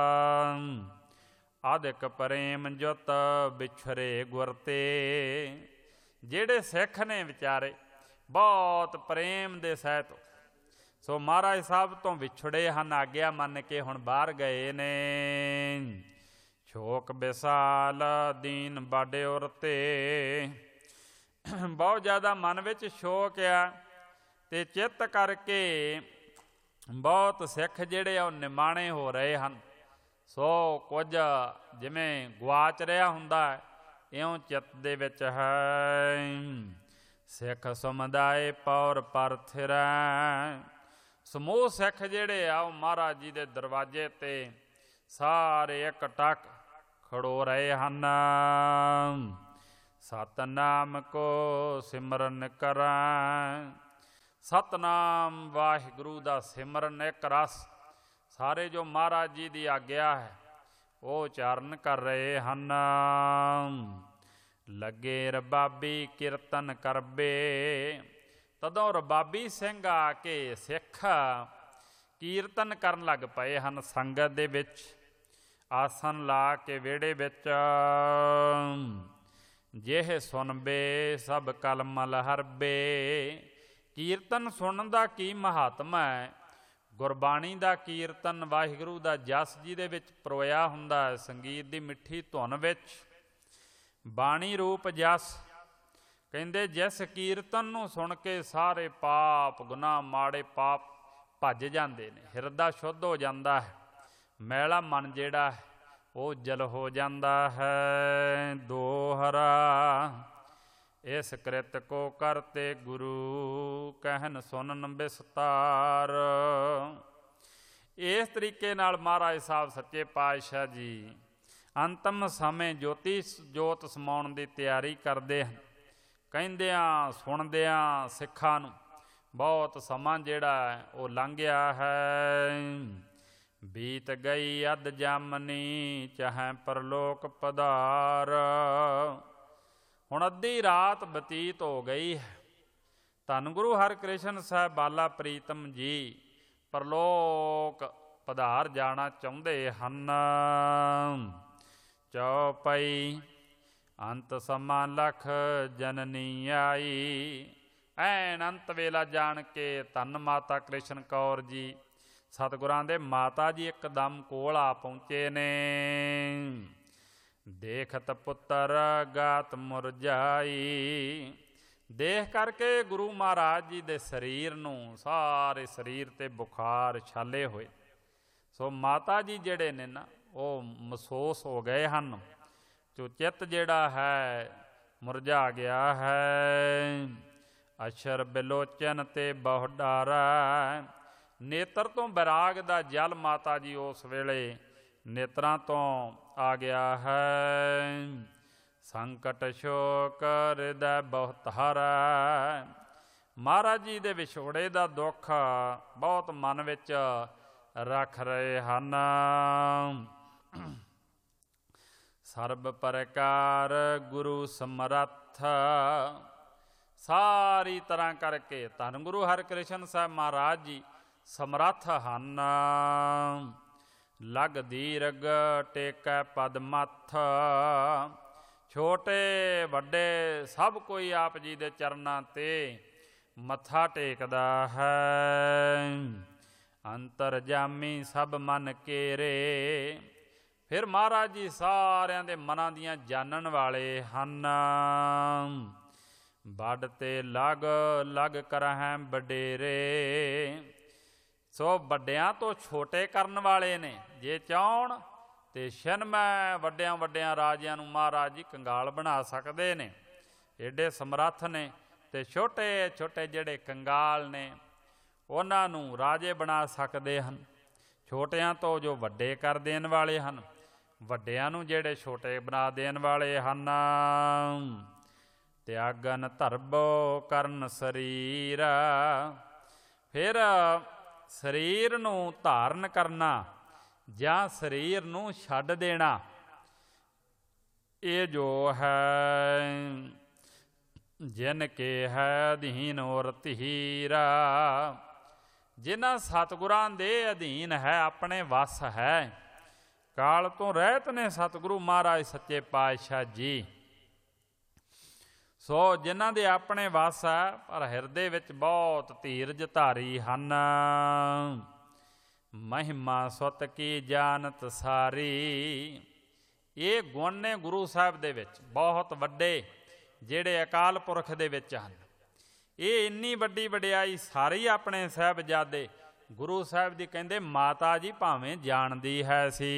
ਆਦਿਕ ਪ੍ਰੇਮ ਜੁਤ ਵਿਛਰੇ ਗੁਰ ਤੇ। ਜਿਹੜੇ ਸਿੱਖ ਨੇ ਵਿਚਾਰੇ ਬਹੁਤ ਪ੍ਰੇਮ ਦੇ ਸਹਿਤ ਸੋ ਮਹਾਰਾਜ ਸਾਹਿਬ ਤੋਂ ਵਿਛੜੇ ਹਨ, ਆਗਿਆ ਮੰਨ ਕੇ ਹੁਣ ਬਾਹਰ ਗਏ ਨੇ। ਸ਼ੋਕ ਵਿਸਾਲ ਦੀਨ ਬਾਡੇ ਉਰ ਤੇ। ਬਹੁਤ ਜ਼ਿਆਦਾ ਮਨ ਵਿੱਚ ਸ਼ੋਕ ਆ ਅਤੇ ਚਿੱਤ ਕਰਕੇ ਬਹੁਤ ਸਿੱਖ ਜਿਹੜੇ ਆ ਉਹ ਨਿਮਾਣੇ ਹੋ ਰਹੇ ਹਨ। ਸੋ ਕੁਝ ਜਿਵੇਂ ਗੁਆਚ ਰਿਹਾ ਹੁੰਦਾ ਇਉਂ ਚਿੱਤ ਦੇ ਵਿੱਚ ਹੈ। ਸਿੱਖ ਸਮੁਦਾਇ ਪੌਰ ਪਰ ਥਿਰੈ। ਸਮੂਹ ਸਿੱਖ ਜਿਹੜੇ ਆ ਉਹ ਮਹਾਰਾਜ ਜੀ ਦੇ ਦਰਵਾਜ਼ੇ 'ਤੇ ਸਾਰੇ ਇੱਕ ਟੱਕ ਖੜੋ ਰਹੇ ਹਨ। ਸਤਨਾਮ ਕੋ ਸਿਮਰਨ ਕਰਾਂ। ਸਤਨਾਮ ਵਾਹਿਗੁਰੂ ਦਾ ਸਿਮਰਨ ਇੱਕ ਰਸ ਸਾਰੇ ਜੋ ਮਹਾਰਾਜ ਜੀ ਦੀ ਆਗਿਆ ਹੈ ਉਹ ਉਚਾਰਨ ਕਰ ਰਹੇ ਹਨ। ਲੱਗੇ ਰਬਾਬੀ ਕੀਰਤਨ ਕਰਬੇ। ਤਦੋਂ ਰਬਾਬੀ ਸਿੰਘ ਆ ਕੇ ਸਿੱਖ ਕੀਰਤਨ ਕਰਨ ਲੱਗ ਪਏ ਹਨ ਸੰਗਤ ਦੇ ਵਿੱਚ, ਆਸਨ ਲਾ ਕੇ ਵਿਹੜੇ ਵਿੱਚ। ਜਿਹ ਸੁਣਬੇ ਸਭ ਕਲਮਲ ਹਰਬੇ। ਕੀਰਤਨ ਸੁਣਨ ਦਾ ਕੀ ਮਹਾਤਮਾ ਹੈ। ਗੁਰਬਾਣੀ ਦਾ ਕੀਰਤਨ ਵਾਹਿਗੁਰੂ ਦਾ ਜਸ ਜੀ ਦੇ ਵਿੱਚ ਪਰੋਇਆ ਹੁੰਦਾ ਹੈ, ਸੰਗੀਤ ਦੀ ਮਿੱਠੀ ਧੁਨ ਵਿੱਚ ਬਾਣੀ ਰੂਪ ਜਸ। ਕਹਿੰਦੇ ਜਿਸ ਕੀਰਤਨ ਨੂੰ ਸੁਣ ਕੇ ਸਾਰੇ ਪਾਪ ਗੁਨਾਹ ਮਾੜੇ ਪਾਪ ਭੱਜ ਜਾਂਦੇ ਨੇ, ਹਿਰਦਾ ਸ਼ੁੱਧ ਹੋ ਜਾਂਦਾ ਹੈ, ਮੈਲਾ ਮਨ ਜਿਹੜਾ ਹੈ ਉਹ ਜਲ ਹੋ ਜਾਂਦਾ ਹੈ। ਦੋਹਰਾ ਇਸ ਕ੍ਰਿਤ ਕੋ ਕਰਤੇ ਗੁਰੂ ਕਹਿਨ ਸੁਨਨ ਵਿਸਤਾਰ। ਇਸ ਤਰੀਕੇ ਨਾਲ ਮਹਾਰਾਜ ਸਾਹਿਬ ਸੱਚੇ ਪਾਤਸ਼ਾਹ ਜੀ ਅੰਤਮ ਸਮੇਂ ਜੋਤੀ ਜੋਤ ਸਮਾਉਣ ਦੀ ਤਿਆਰੀ ਕਰਦੇ ਹਨ। ਕਹਿੰਦਿਆਂ ਸੁਣਦਿਆਂ ਸਿੱਖਾਂ ਨੂੰ ਬਹੁਤ ਸਮਾਂ ਜਿਹੜਾ ਹੈ ਉਹ ਲੰਘ ਗਿਆ ਹੈ। ਬੀਤ ਗਈ ਅਧ ਜਾਮਨੀ ਚਾਹੇ ਪਰਲੋਕ ਪਧਾਰ। ਹੁਣ ਅੱਧੀ ਰਾਤ ਬਤੀਤ ਹੋ ਗਈ ਹੈ। ਧੰਨ ਗੁਰੂ ਹਰਿਕ੍ਰਿਸ਼ਨ ਸਾਹਿਬ ਬਾਲਾ ਪ੍ਰੀਤਮ ਜੀ ਪਰਲੋਕ ਪਧਾਰ ਜਾਣਾ ਚਾਹੁੰਦੇ ਹਨ। ਚੌਪਈ ਅੰਤ ਸਮਾਂ ਲਖ ਜਨਨੀ ਆਈ। ਐਨ ਅੰਤ ਵੇਲਾ ਜਾਣ ਕੇ ਧੰਨ ਮਾਤਾ ਕ੍ਰਿਸ਼ਨ ਕੌਰ ਜੀ ਸਤਿਗੁਰਾਂ ਦੇ ਮਾਤਾ ਜੀ ਇੱਕਦਮ ਕੋਲ ਆ ਪਹੁੰਚੇ ਨੇ। ਦੇਖਤ ਪੁੱਤਰ ਗਾਤ ਮੁਰਝਾਈ। ਦੇਖ ਕਰਕੇ ਗੁਰੂ ਮਹਾਰਾਜ ਜੀ ਦੇ ਸਰੀਰ ਨੂੰ ਸਾਰੇ ਸਰੀਰ 'ਤੇ ਬੁਖਾਰ ਛਾਲੇ ਹੋਏ। ਸੋ ਮਾਤਾ ਜੀ ਜਿਹੜੇ ਨੇ ਨਾ ਉਹ ਮਹਿਸੂਸ ਹੋ ਗਏ ਹਨ, ਜੋ ਚਿੱਤ ਜਿਹੜਾ ਹੈ ਮੁਰਝਾ ਗਿਆ ਹੈ। ਅਸ਼ਰ ਬਿਲੋਚਨ ਤੇ ਬਹੁ ਡਾਰਾ। ਨੇਤਰ ਤੋਂ ਬੈਰਾਗ ਦਾ ਜਲ ਮਾਤਾ ਜੀ ਉਸ ਵੇਲੇ ਨੇਤਰਾਂ ਤੋਂ ਆ ਗਿਆ ਹੈ। ਸੰਕਟ ਸ਼ੋਕ ਹਿਰਦੈ ਬਹੁਤ ਹਾਰੈ। ਮਹਾਰਾਜ ਜੀ ਦੇ ਵਿਛੋੜੇ ਦਾ ਦੁੱਖ ਬਹੁਤ ਮਨ ਵਿੱਚ ਰੱਖ ਰਹੇ ਹਨ। ਸਰਬ ਪ੍ਰਕਾਰ ਗੁਰੂ ਸਮਰੱਥ। ਸਾਰੀ ਤਰ੍ਹਾਂ ਕਰਕੇ ਧੰਨ ਗੁਰੂ ਹਰਿਕ੍ਰਿਸ਼ਨ ਸਾਹਿਬ ਮਹਾਰਾਜ ਜੀ ਸਮਰੱਥ ਹਨ। ਲਗ ਦੀਰਘ ਟੇਕੈ ਪਦ ਮੱਥ, ਛੋਟੇ ਵੱਡੇ ਸਭ ਕੋਈ ਆਪ ਜੀ ਦੇ ਚਰਨਾਂ ਤੇ ਮੱਥਾ ਟੇਕਦਾ ਹੈ। ਅੰਤਰਜਾਮੀ ਸਭ ਮਨ ਕੇਰੇ, ਫਿਰ ਮਹਾਰਾਜ ਜੀ ਸਾਰਿਆਂ ਦੇ ਮਨਾਂ ਦੀਆਂ ਜਾਣਨ ਵਾਲੇ ਹਨ। ਵੱਡ ਤੇ ਲਗ ਲਗ ਕਰਹਿ ਵਡੇਰੇ, ਸੋ ਵੱਡਿਆਂ ਤੋਂ ਛੋਟੇ ਕਰਨ ਵਾਲੇ ਨੇ। ਜੇ ਚਾਹੁਣ ਤੇ ਛਿਨਮੈ ਵੱਡਿਆਂ ਵੱਡਿਆਂ ਰਾਜਿਆਂ ਨੂੰ ਮਹਾਰਾਜ ਜੀ ਕੰਗਾਲ ਬਣਾ ਸਕਦੇ ਨੇ, ਏਡੇ ਸਮਰੱਥ ਨੇ। ਤੇ ਛੋਟੇ ਛੋਟੇ ਜਿਹੜੇ ਕੰਗਾਲ ਨੇ ਉਹਨਾਂ ਨੂੰ ਰਾਜੇ ਬਣਾ ਸਕਦੇ ਹਨ। ਛੋਟਿਆਂ ਤੋਂ ਜੋ ਵੱਡੇ ਕਰ ਦੇਣ ਵਾਲੇ ਹਨ, ਵੱਡਿਆਂ ਨੂੰ ਜਿਹੜੇ ਛੋਟੇ ਬਣਾ ਦੇਣ ਵਾਲੇ ਹਨ। ਤਿਆਗਨ ਧਰਬੋ ਕਰਨ ਸਰੀਰ, ਫਿਰ ਸਰੀਰ ਨੂੰ ਧਾਰਨ ਕਰਨਾ ਜਾਂ ਸਰੀਰ ਨੂੰ ਛੱਡ ਦੇਣਾ, ਇਹ ਜੋ ਹੈ ਜਿਨ ਕੇ ਹੈ ਅਧੀਨ ਔਰ ਧੀਰਾ, ਜਿਨ੍ਹਾਂ ਸਤਿਗੁਰਾਂ ਦੇ ਅਧੀਨ ਹੈ, ਆਪਣੇ ਵੱਸ ਹੈ। ਕਾਲ ਤੋਂ ਰਹਿਤ ਨੇ ਸਤਿਗੁਰੂ ਮਹਾਰਾਜ ਸੱਚੇ ਪਾਤਸ਼ਾਹ ਜੀ। ਸੋ ਜਿਨ੍ਹਾਂ ਦੇ ਆਪਣੇ ਵੱਸ ਹੈ, ਪਰ ਹਿਰਦੇ ਵਿੱਚ ਬਹੁਤ ਧੀਰਜ ਧਾਰੀ ਹਨ। ਮਹਿਮਾ ਸੁਤ ਕੀ ਜਾਣਤ ਸਾਰੀ, ਇਹ ਗੁਣ ਨੇ ਗੁਰੂ ਸਾਹਿਬ ਦੇ ਵਿੱਚ ਬਹੁਤ ਵੱਡੇ, ਜਿਹੜੇ ਅਕਾਲ ਪੁਰਖ ਦੇ ਵਿੱਚ ਹਨ। ਇਹ ਇੰਨੀ ਵੱਡੀ ਵਡਿਆਈ ਸਾਰੀ ਆਪਣੇ ਸਾਹਿਬਜ਼ਾਦੇ ਗੁਰੂ ਸਾਹਿਬ ਦੀ ਕਹਿੰਦੇ ਮਾਤਾ ਜੀ ਭਾਵੇਂ ਜਾਣਦੀ ਹੈ ਸੀ।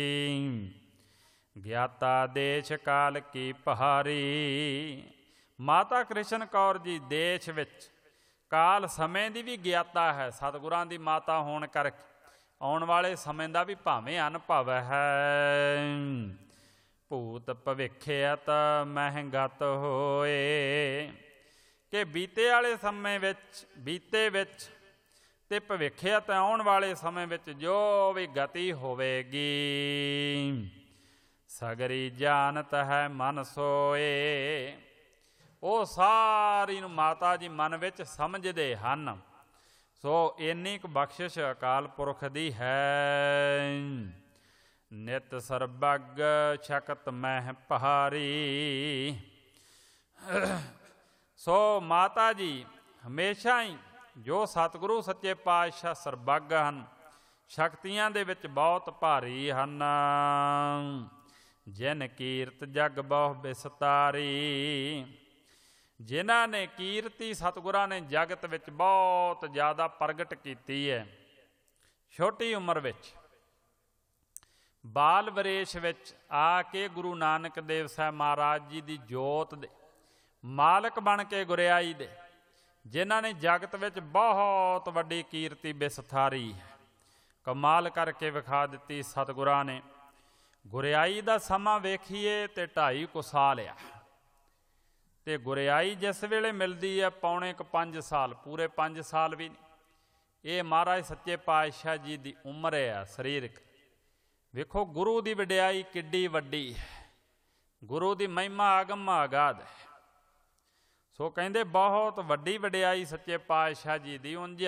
ਗਿਆਤਾ ਦੇਸ਼ ਕਾਲ ਕੀ ਪਹਾਰੀ, ਮਾਤਾ ਕ੍ਰਿਸ਼ਨ ਕੌਰ ਜੀ ਦੇਸ਼ ਵਿੱਚ ਕਾਲ ਸਮੇਂ ਦੀ ਵੀ ਗਿਆਤਾ ਹੈ। ਸਤਿਗੁਰਾਂ ਦੀ ਮਾਤਾ ਹੋਣ ਕਰਕੇ ਆਉਣ ਵਾਲੇ ਸਮੇਂ ਦਾ ਵੀ ਭਾਵੇਂ ਅਨੁਭਵ ਹੈ। ਭੂਤ ਭਵਿੱਖਿਅਤ ਮਹਿੰਗਤ ਹੋਏ, ਕਿ ਬੀਤੇ ਵਾਲੇ ਸਮੇਂ ਵਿੱਚ, ਬੀਤੇ ਵਿੱਚ ਤੇ ਭਵਿੱਖਿਅਤ ਆਉਣ ਵਾਲੇ ਸਮੇਂ ਵਿੱਚ ਜੋ ਵੀ ਗਤੀ ਹੋਵੇਗੀ, ਸਗਰੀ ਜਾਣਤ ਹੈ ਮਨ ਸੋਏ, ਉਹ ਸਾਰੀ ਨੂੰ ਮਾਤਾ ਜੀ ਮਨ ਵਿੱਚ ਸਮਝਦੇ ਹਨ। ਸੋ ਇੰਨੀ ਕੁ ਬਖਸ਼ਿਸ਼ ਅਕਾਲ ਪੁਰਖ ਦੀ ਹੈ। ਨਿਤ ਸਰਬੱਗ ਸ਼ਕਤ ਮਹਿ ਪਹਾਰੀ, ਸੋ ਮਾਤਾ ਜੀ ਹਮੇਸ਼ਾ ਹੀ ਜੋ ਸਤਿਗੁਰੂ ਸੱਚੇ ਪਾਤਸ਼ਾਹ ਸਰਬੱਗ ਹਨ, ਸ਼ਕਤੀਆਂ ਦੇ ਵਿੱਚ ਬਹੁਤ ਭਾਰੀ ਹਨ। ਜਿਨ ਕੀਰਤ ਜਗ ਬਹੁ ਬਿਸਤਾਰੀ, ਜਿਨ੍ਹਾਂ ਨੇ ਕੀਰਤੀ ਸਤਿਗੁਰਾਂ ਨੇ ਜਗਤ ਵਿੱਚ ਬਹੁਤ ਜ਼ਿਆਦਾ ਪ੍ਰਗਟ ਕੀਤੀ ਹੈ। ਛੋਟੀ ਉਮਰ ਵਿੱਚ ਬਾਲ ਵਰੇਸ਼ ਵਿੱਚ ਆ ਕੇ ਗੁਰੂ ਨਾਨਕ ਦੇਵ ਸਾਹਿਬ ਮਹਾਰਾਜ ਜੀ ਦੀ ਜੋਤ ਦੇ ਮਾਲਕ ਬਣ ਕੇ ਗੁਰਿਆਈ ਦੇ, ਜਿਨ੍ਹਾਂ ਨੇ ਜਗਤ ਵਿੱਚ ਬਹੁਤ ਵੱਡੀ ਕੀਰਤੀ ਬਿਸਥਾਰੀ ਹੈ, ਕਮਾਲ ਕਰਕੇ ਵਿਖਾ ਦਿੱਤੀ ਸਤਿਗੁਰਾਂ ਨੇ। ਗੁਰਿਆਈ ਦਾ ਸਮਾਂ ਵੇਖੀਏ ਤੇ ਢਾਈ ਕੁ ਸਾਲ ਆ, ਤੇ ਗੁਰਿਆਈ ਜਿਸ ਵੇਲੇ ਮਿਲਦੀ ਹੈ ਪੌਣੇ ਕੁ ਪੰਜ ਸਾਲ, ਪੂਰੇ ਪੰਜ ਸਾਲ ਵੀ ਨਹੀਂ। ਇਹ ਮਹਾਰਾਜ ਸੱਚੇ ਪਾਤਸ਼ਾਹ ਜੀ ਦੀ ਉਮਰ ਹੈ ਸਰੀਰਕ। ਵੇਖੋ ਗੁਰੂ ਦੀ ਵਡਿਆਈ ਕਿੱਡੀ ਵੱਡੀ ਹੈ, ਗੁਰੂ ਦੀ ਮਹਿਮਾ ਆਗਮ ਆਗਾਦ ਹੈ। ਸੋ ਕਹਿੰਦੇ ਬਹੁਤ ਵੱਡੀ ਵਡਿਆਈ ਸੱਚੇ ਪਾਤਸ਼ਾਹ ਜੀ ਦੀ। ਉਂਝ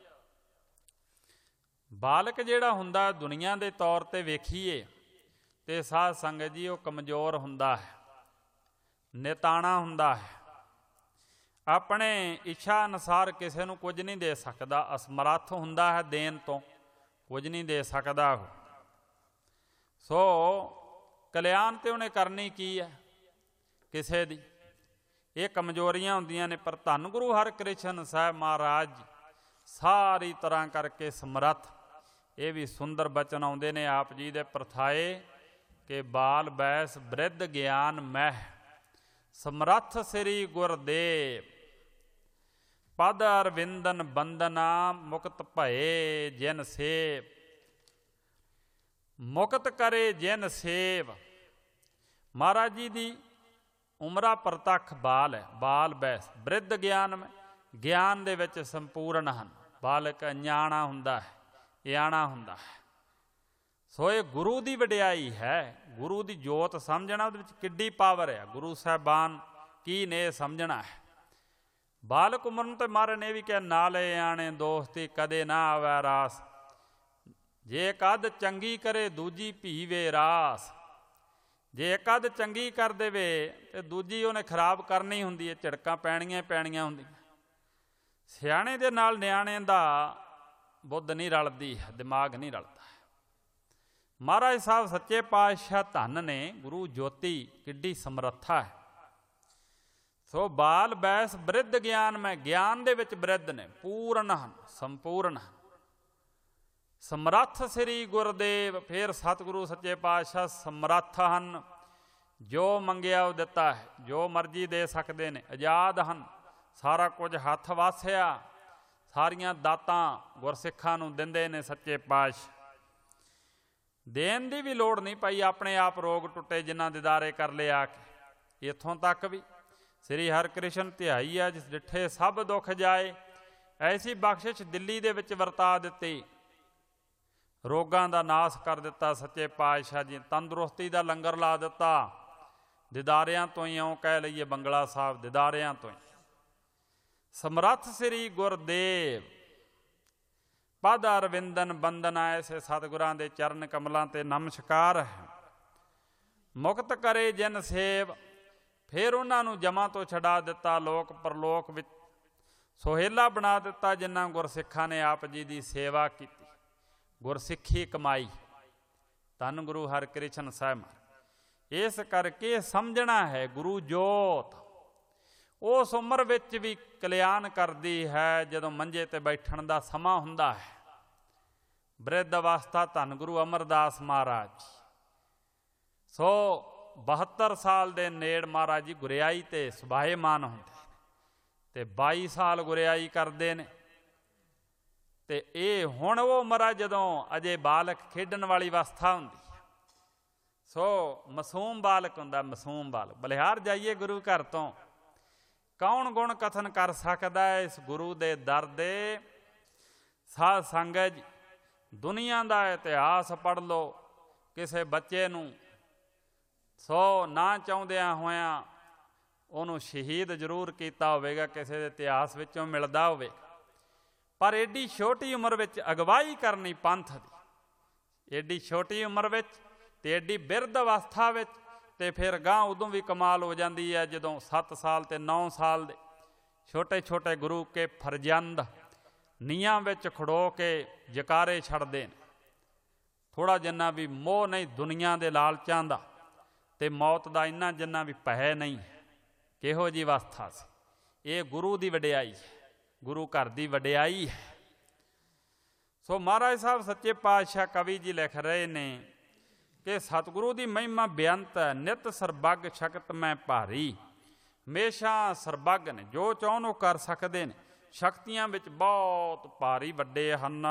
ਬਾਲਕ ਜਿਹੜਾ ਹੁੰਦਾ ਦੁਨੀਆ ਦੇ ਤੌਰ ਤੇ ਵੇਖੀਏ ਤੇ ਸਾਧ ਸੰਗਤ ਜੀ ਉਹ ਕਮਜ਼ੋਰ ਹੁੰਦਾ ਹੈ, ਨਿਤਾਣਾ ਹੁੰਦਾ ਹੈ, ਆਪਣੇ ਇੱਛਾ ਅਨੁਸਾਰ ਕਿਸੇ ਨੂੰ ਕੁਝ ਨਹੀਂ ਦੇ ਸਕਦਾ, ਅਸਮਰੱਥ ਹੁੰਦਾ ਹੈ, ਦੇਣ ਤੋਂ ਕੁਝ ਨਹੀਂ ਦੇ ਸਕਦਾ ਉਹ। ਸੋ ਕਲਿਆਣ ਤੇ ਉਹਨੇ ਕਰਨੀ ਕੀ ਹੈ ਕਿਸੇ ਦੀ, ਇਹ ਕਮਜ਼ੋਰੀਆਂ ਹੁੰਦੀਆਂ ਨੇ। ਪਰ ਧੰਨ ਗੁਰੂ ਹਰਿਕ੍ਰਿਸ਼ਨ ਸਾਹਿਬ ਮਹਾਰਾਜ ਸਾਰੀ ਤਰ੍ਹਾਂ ਕਰਕੇ ਸਮਰੱਥ। ਇਹ ਵੀ ਸੁੰਦਰ ਬਚਨ ਆਉਂਦੇ ਨੇ ਆਪ ਜੀ ਦੇ ਪ੍ਰਥਾਏ ਕਿ ਬਾਲ ਬੈਸ ਬ੍ਰਿਧ ਗਿਆਨ ਮਹਿ, ਸਮਰੱਥ ਸ੍ਰੀ ਗੁਰਦੇਵ, ਪਦ ਅਰਵਿੰਦਨ ਬੰਦਨਾ ਮੁਕਤ ਭਏ ਜਿਨ ਸੇਵ, ਮੁਕਤ ਕਰੇ ਜਿਨ ਸੇਵ। ਮਹਾਰਾਜ ਜੀ ਦੀ ਉਮਰਾ ਪ੍ਰਤੱਖ ਬਾਲ ਹੈ, ਬਾਲ ਬੈਸ ਬ੍ਰਿਧ ਗਿਆਨ ਮੈਂ, ਗਿਆਨ ਦੇ ਵਿੱਚ ਸੰਪੂਰਨ ਹਨ। ਬਾਲਕ ਅਣਜਾਣਾ ਹੁੰਦਾ ਹੈ, ਇਆਣਾ ਹੁੰਦਾ ਹੈ। ਸੋ ਇਹ ਗੁਰੂ ਦੀ ਵਡਿਆਈ ਹੈ, ਗੁਰੂ ਦੀ ਜੋਤ ਸਮਝਣਾ, ਉਹਦੇ ਵਿੱਚ ਕਿੱਡੀ ਪਾਵਰ ਹੈ। ਗੁਰੂ ਸਾਹਿਬਾਨ ਕੀ ਨੇ ਸਮਝਣਾ ਹੈ। ਬਾਲਕ ਉਮਰ ਨੂੰ ਤੇ ਮਹਾਰਾਜ ਨੇ ਇਹ ਵੀ ਕਿਹਾ, ਨਾਲੇ ਆਣੇ ਦੋਸਤੀ ਕਦੇ ਨਾ ਆਵੈ ਰਾਸ, ਜੇ ਇੱਕ ਅੱਧ ਚੰਗੀ ਕਰੇ ਦੂਜੀ ਭੀਵੇ ਰਾਸ। ਜੇ ਇੱਕ ਅੱਧ ਚੰਗੀ ਕਰ ਦੇਵੇ ਤੇ ਦੂਜੀ ਉਹਨੇ ਖਰਾਬ ਕਰਨੀ ਹੁੰਦੀ ਹੈ, ਝਿੜਕਾਂ ਪੈਣੀਆਂ ਪੈਣੀਆਂ ਹੁੰਦੀਆਂ। ਸਿਆਣੇ ਦੇ ਨਾਲ ਨਿਆਣੇ ਦਾ ਬੁੱਧ ਨਹੀਂ ਰਲਦੀ ਹੈ, ਦਿਮਾਗ ਨਹੀਂ ਰਲਦਾ। ਮਹਾਰਾਜ ਸਾਹਿਬ ਸੱਚੇ ਪਾਤਸ਼ਾਹ ਧੰਨ ਨੇ, ਗੁਰੂ ਜੋਤੀ ਕਿੱਡੀ ਸਮਰੱਥਾ ਹੈ। ਸੋ ਬਾਲ ਬੈਸ ਬ੍ਰਿਧ ਗਿਆਨ ਮੈਂ, ਗਿਆਨ ਦੇ ਵਿੱਚ ਬ੍ਰਿਧ ਨੇ, ਪੂਰਨ ਹਨ, ਸੰਪੂਰਨ ਹਨ। ਸਮਰੱਥ ਸ੍ਰੀ ਗੁਰਦੇਵ, ਫਿਰ ਸਤਿਗੁਰੂ ਸੱਚੇ ਪਾਤਸ਼ਾਹ ਸਮਰੱਥ ਹਨ, ਜੋ ਮੰਗਿਆ ਉਹ ਦਿੱਤਾ ਹੈ, ਜੋ ਮਰਜ਼ੀ ਦੇ ਸਕਦੇ ਨੇ, ਆਜ਼ਾਦ ਹਨ, ਸਾਰਾ ਕੁਝ ਹੱਥ ਵਾਸਿਆ, ਸਾਰੀਆਂ ਦਾਤਾਂ ਗੁਰਸਿੱਖਾਂ ਨੂੰ ਦਿੰਦੇ ਨੇ ਸੱਚੇ ਪਾਤਸ਼ਾਹ। ਦੇਣ ਦੀ ਵੀ ਲੋੜ ਨਹੀਂ ਪਈ, ਆਪਣੇ ਆਪ ਰੋਗ ਟੁੱਟੇ ਜਿਨ੍ਹਾਂ ਦਿਦਾਰੇ ਕਰ ਲਏ ਆ ਕੇ। ਇੱਥੋਂ ਤੱਕ ਵੀ ਸ੍ਰੀ ਹਰਿਕ੍ਰਿਸ਼ਨ ਧਿਆਈ ਆ, ਜਿਸ ਡਿੱਠੇ ਸਭ ਦੁੱਖ ਜਾਏ, ਐਸੀ ਬਖਸ਼ਿਸ਼ ਦਿੱਲੀ ਦੇ ਵਿੱਚ ਵਰਤਾ ਦਿੱਤੀ, ਰੋਗਾਂ ਦਾ ਨਾਸ ਕਰ ਦਿੱਤਾ ਸੱਚੇ ਪਾਤਸ਼ਾਹ ਜੀ। ਤੰਦਰੁਸਤੀ ਦਾ ਲੰਗਰ ਲਾ ਦਿੱਤਾ, ਦਿਦਾਰਿਆਂ ਤੋਂ ਹੀ, ਇਉਂ ਕਹਿ ਲਈਏ ਬੰਗਲਾ ਸਾਹਿਬ, ਦਿਦਾਰਿਆਂ ਤੋਂ ਹੀ। ਸਮਰੱਥ ਸ੍ਰੀ ਗੁਰਦੇਵ ਪਦ ਅਰਵਿੰਦਨ ਬੰਦਨ, ਐਸੇ ਸਤਿਗੁਰਾਂ ਦੇ ਚਰਨ ਕਮਲਾਂ ਤੇ ਨਮਸਕਾਰ ਹੈ। ਮੁਕਤ ਕਰੇ ਜਿਨ ਸੇਵ, ਫਿਰ ਉਹਨਾਂ ਨੂੰ ਜਮਾਂ ਤੋਂ ਛਡਾ ਦਿੱਤਾ, ਲੋਕ ਪਰਲੋਕ ਵਿੱਚ ਸੋਹੇਲਾ ਬਣਾ ਦਿੱਤਾ, ਜਿਨ੍ਹਾਂ ਗੁਰਸਿੱਖਾਂ ਨੇ ਆਪ ਜੀ ਦੀ ਸੇਵਾ ਕੀਤੀ, ਗੁਰਸਿੱਖੀ ਕਮਾਈ। ਧੰਨ ਗੁਰੂ ਹਰਿਕ੍ਰਿਸ਼ਨ ਸਾਹਿਬ। ਇਸ ਕਰਕੇ ਸਮਝਣਾ ਹੈ ਗੁਰੂ ਜੋਤ ਉਸ ਉਮਰ ਵਿੱਚ ਵੀ ਕਲਿਆਣ ਕਰਦੀ ਹੈ, ਜਦੋਂ ਮੰਜੇ ਤੇ ਬੈਠਣ ਦਾ ਸਮਾਂ ਹੁੰਦਾ ਹੈ। ਬ੍ਰਿਧ ਅਵਸਥਾ ਧੰਨ ਗੁਰੂ ਅਮਰਦਾਸ ਮਹਾਰਾਜ। ਸੋ ਬਹੱਤਰ ਸਾਲ ਦੇ ਨੇੜ ਮਹਾਰਾਜ ਜੀ ਗੁਰਿਆਈ ਤੇ ਸੁਭਾਏਮਾਨ ਹੁੰਦੇ ਨੇ, ਤੇ ਬਾਈ ਸਾਲ ਗੁਰਿਆਈ ਕਰਦੇ ਨੇ। ਤੇ ਇਹ ਹੁਣ ਉਹ ਉਮਰ ਆ ਜਦੋਂ ਅਜੇ ਬਾਲਕ ਖੇਡਣ ਵਾਲੀ ਅਵਸਥਾ ਹੁੰਦੀ ਹੈ। ਸੋ ਮਾਸੂਮ ਬਾਲਕ ਹੁੰਦਾ, ਮਾਸੂਮ ਬਾਲਕ। ਬਲਿਹਾਰ ਜਾਈਏ ਗੁਰੂ ਘਰ ਤੋਂ, ਕੌਣ ਗੁਣ ਕਥਨ ਕਰ ਸਕਦਾ ਹੈ ਇਸ ਗੁਰੂ ਦੇ ਦਰ ਦੇ। ਸਾਧ ਸੰਗਤ ਜੀ, ਦੁਨੀਆ ਦਾ ਇਤਿਹਾਸ ਪੜ੍ਹ ਲਓ, ਕਿਸੇ ਬੱਚੇ ਨੂੰ ਸੋ ਨਾ ਚਾਹੁੰਦਿਆਂ ਹੋਇਆਂ ਉਹਨੂੰ ਸ਼ਹੀਦ ਜ਼ਰੂਰ ਕੀਤਾ ਹੋਵੇਗਾ, ਕਿਸੇ ਦੇ ਇਤਿਹਾਸ ਵਿੱਚੋਂ ਮਿਲਦਾ ਹੋਵੇ। ਪਰ ਐਡੀ ਛੋਟੀ ਉਮਰ ਵਿੱਚ ਅਗਵਾਈ ਕਰਨੀ ਪੰਥ ਦੀ, ਐਡੀ ਛੋਟੀ ਉਮਰ ਵਿੱਚ ਤੇ ਐਡੀ ਬਿਰਧ ਅਵਸਥਾ ਵਿੱਚ, ਤੇ ਫਿਰ ਗਾਂ ਉਦੋਂ ਵੀ ਕਮਾਲ ਹੋ ਜਾਂਦੀ ਹੈ ਜਦੋਂ ਸੱਤ ਸਾਲ ਤੇ ਨੌ ਸਾਲ ਦੇ ਛੋਟੇ ਛੋਟੇ ਗੁਰੂ ਕੇ ਫਰਜ਼ੰਦ ਨੀਹਾਂ ਵਿੱਚ ਖੜੋ ਕੇ ਜਕਾਰੇ ਛੱਡਦੇ ਨੇ। ਥੋੜ੍ਹਾ ਜਿੰਨਾ ਵੀ ਮੋਹ ਨਹੀਂ ਦੁਨੀਆ ਦੇ ਲਾਲਚਾਂ ਦਾ, ਤੇ ਮੌਤ ਦਾ ਇੰਨਾ ਜਿੰਨਾ ਵੀ ਭੈ ਨਹੀਂ। ਕਿਹੋ ਜਿਹੀ ਅਵਸਥਾ ਸੀ ਇਹ! ਗੁਰੂ ਦੀ ਵਡਿਆਈ ਹੈ, ਗੁਰੂ ਘਰ ਦੀ ਵਡਿਆਈ ਹੈ। ਸੋ ਮਹਾਰਾਜ ਸਾਹਿਬ ਸੱਚੇ ਪਾਤਸ਼ਾਹ ਕਵੀ ਜੀ ਲਿਖ ਰਹੇ ਨੇ ਕਿ ਸਤਿਗੁਰੂ ਦੀ ਮਹਿਮਾ ਬੇਅੰਤ ਹੈ, ਨਿਤ ਸਰਬੱਗ ਸ਼ਕਤ ਮੈਂ ਭਾਰੀ। ਹਮੇਸ਼ਾ ਸਰਬੱਗ ਨੇ, ਜੋ ਚਾਹੁਣ ਉਹ ਕਰ ਸਕਦੇ ਨੇ, ਸ਼ਕਤੀਆਂ ਵਿੱਚ ਬਹੁਤ ਭਾਰੀ ਵੱਡੇ ਹਨ।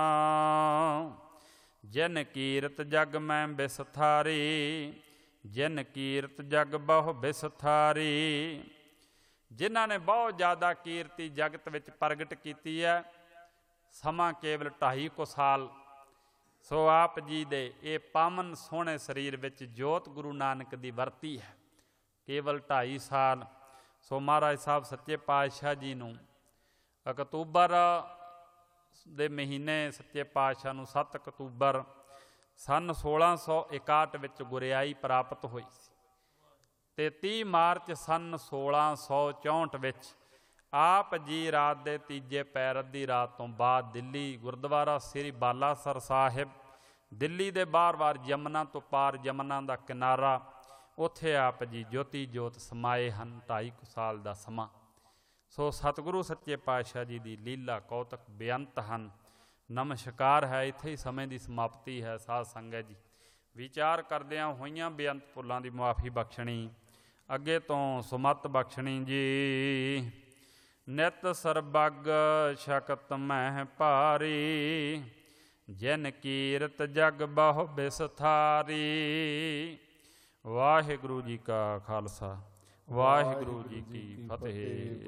ਜਿਨ ਕੀਰਤ ਜਗ ਮੈਂ ਬਿਸਥਾਰੀ, ਜਿਨ ਕੀਰਤ ਜਗ ਬਹੁ ਬਿਸਥਾਰੀ। ਜਿਨ੍ਹਾਂ ਨੇ ਬਹੁਤ ਜ਼ਿਆਦਾ ਕੀਰਤੀ ਜਗਤ ਵਿੱਚ ਪ੍ਰਗਟ ਕੀਤੀ ਹੈ। ਸਮਾਂ ਕੇਵਲ ਢਾਈ ਕੁ ਸਾਲ। ਸੋ ਆਪ ਜੀ ਦੇ ਇਹ ਪਾਵਨ ਸੋਹਣੇ ਸਰੀਰ ਵਿੱਚ ਜੋਤ ਗੁਰੂ ਨਾਨਕ ਦੀ ਵਰਤੀ ਹੈ, ਕੇਵਲ ਢਾਈ ਸਾਲ। ਸੋ ਮਹਾਰਾਜ ਸਾਹਿਬ ਸੱਚੇ ਪਾਤਸ਼ਾਹ ਜੀ ਨੂੰ ਅਕਤੂਬਰ ਦੇ ਮਹੀਨੇ, ਸੱਚੇ ਪਾਤਸ਼ਾਹ ਨੂੰ ਸੱਤ ਅਕਤੂਬਰ ਸੰਨ ਸੋਲਾਂ ਸੌ ਇਕਾਹਠ ਵਿੱਚ ਗੁਰਿਆਈ ਪ੍ਰਾਪਤ ਹੋਈ ਸੀ, ਅਤੇ ਤੀਹ ਮਾਰਚ ਸੰਨ ਸੋਲਾਂ ਸੌ ਚੌਂਹਠ ਵਿੱਚ ਆਪ ਜੀ ਰਾਤ ਦੇ ਤੀਜੇ ਪੈਰ ਅੱਧੀ ਰਾਤ ਤੋਂ ਬਾਅਦ ਦਿੱਲੀ ਗੁਰਦੁਆਰਾ ਸ੍ਰੀ ਬਾਲਾਸਰ ਸਾਹਿਬ, ਦਿੱਲੀ ਦੇ ਬਾਰ-ਬਾਰ ਯਮੁਨਾ ਤੋਂ ਪਾਰ, ਯਮੁਨਾ ਦਾ ਕਿਨਾਰਾ, ਉੱਥੇ ਆਪ ਜੀ ਜੋਤੀ ਜੋਤ ਸਮਾਏ ਹਨ। ਢਾਈ ਕੁ ਸਾਲ ਦਾ ਸਮਾਂ। ਸੋ ਸਤਿਗੁਰੂ ਸੱਚੇ ਪਾਤਸ਼ਾਹ ਜੀ ਦੀ ਲੀਲਾ ਕੌਤਕ ਬੇਅੰਤ ਹਨ। ਨਮਸਕਾਰ ਹੈ। ਇੱਥੇ ਹੀ ਸਮੇਂ ਦੀ ਸਮਾਪਤੀ ਹੈ। ਸਾਧ ਸੰਗਤ ਜੀ, ਵਿਚਾਰ ਕਰਦਿਆਂ ਹੋਈਆਂ ਬੇਅੰਤ ਭੁੱਲਾਂ ਦੀ ਮੁਆਫੀ ਬਖਸ਼ਣੀ, ਅੱਗੇ ਤੋਂ ਸੁਮਤ ਬਖਸ਼ਣੀ ਜੀ। ਨਿਤ ਸਰਬੱਗ ਸ਼ਕਤ ਮਹਿ ਭਾਰੀ, ਜਿਨ ਕੀਰਤ ਜਗ ਬਹੁ ਬਿਸਥਾਰੀ। ਵਾਹਿਗੁਰੂ ਜੀ ਕਾ ਖਾਲਸਾ, ਵਾਹਿਗੁਰੂ ਜੀ ਕੀ ਫਤਿਹ।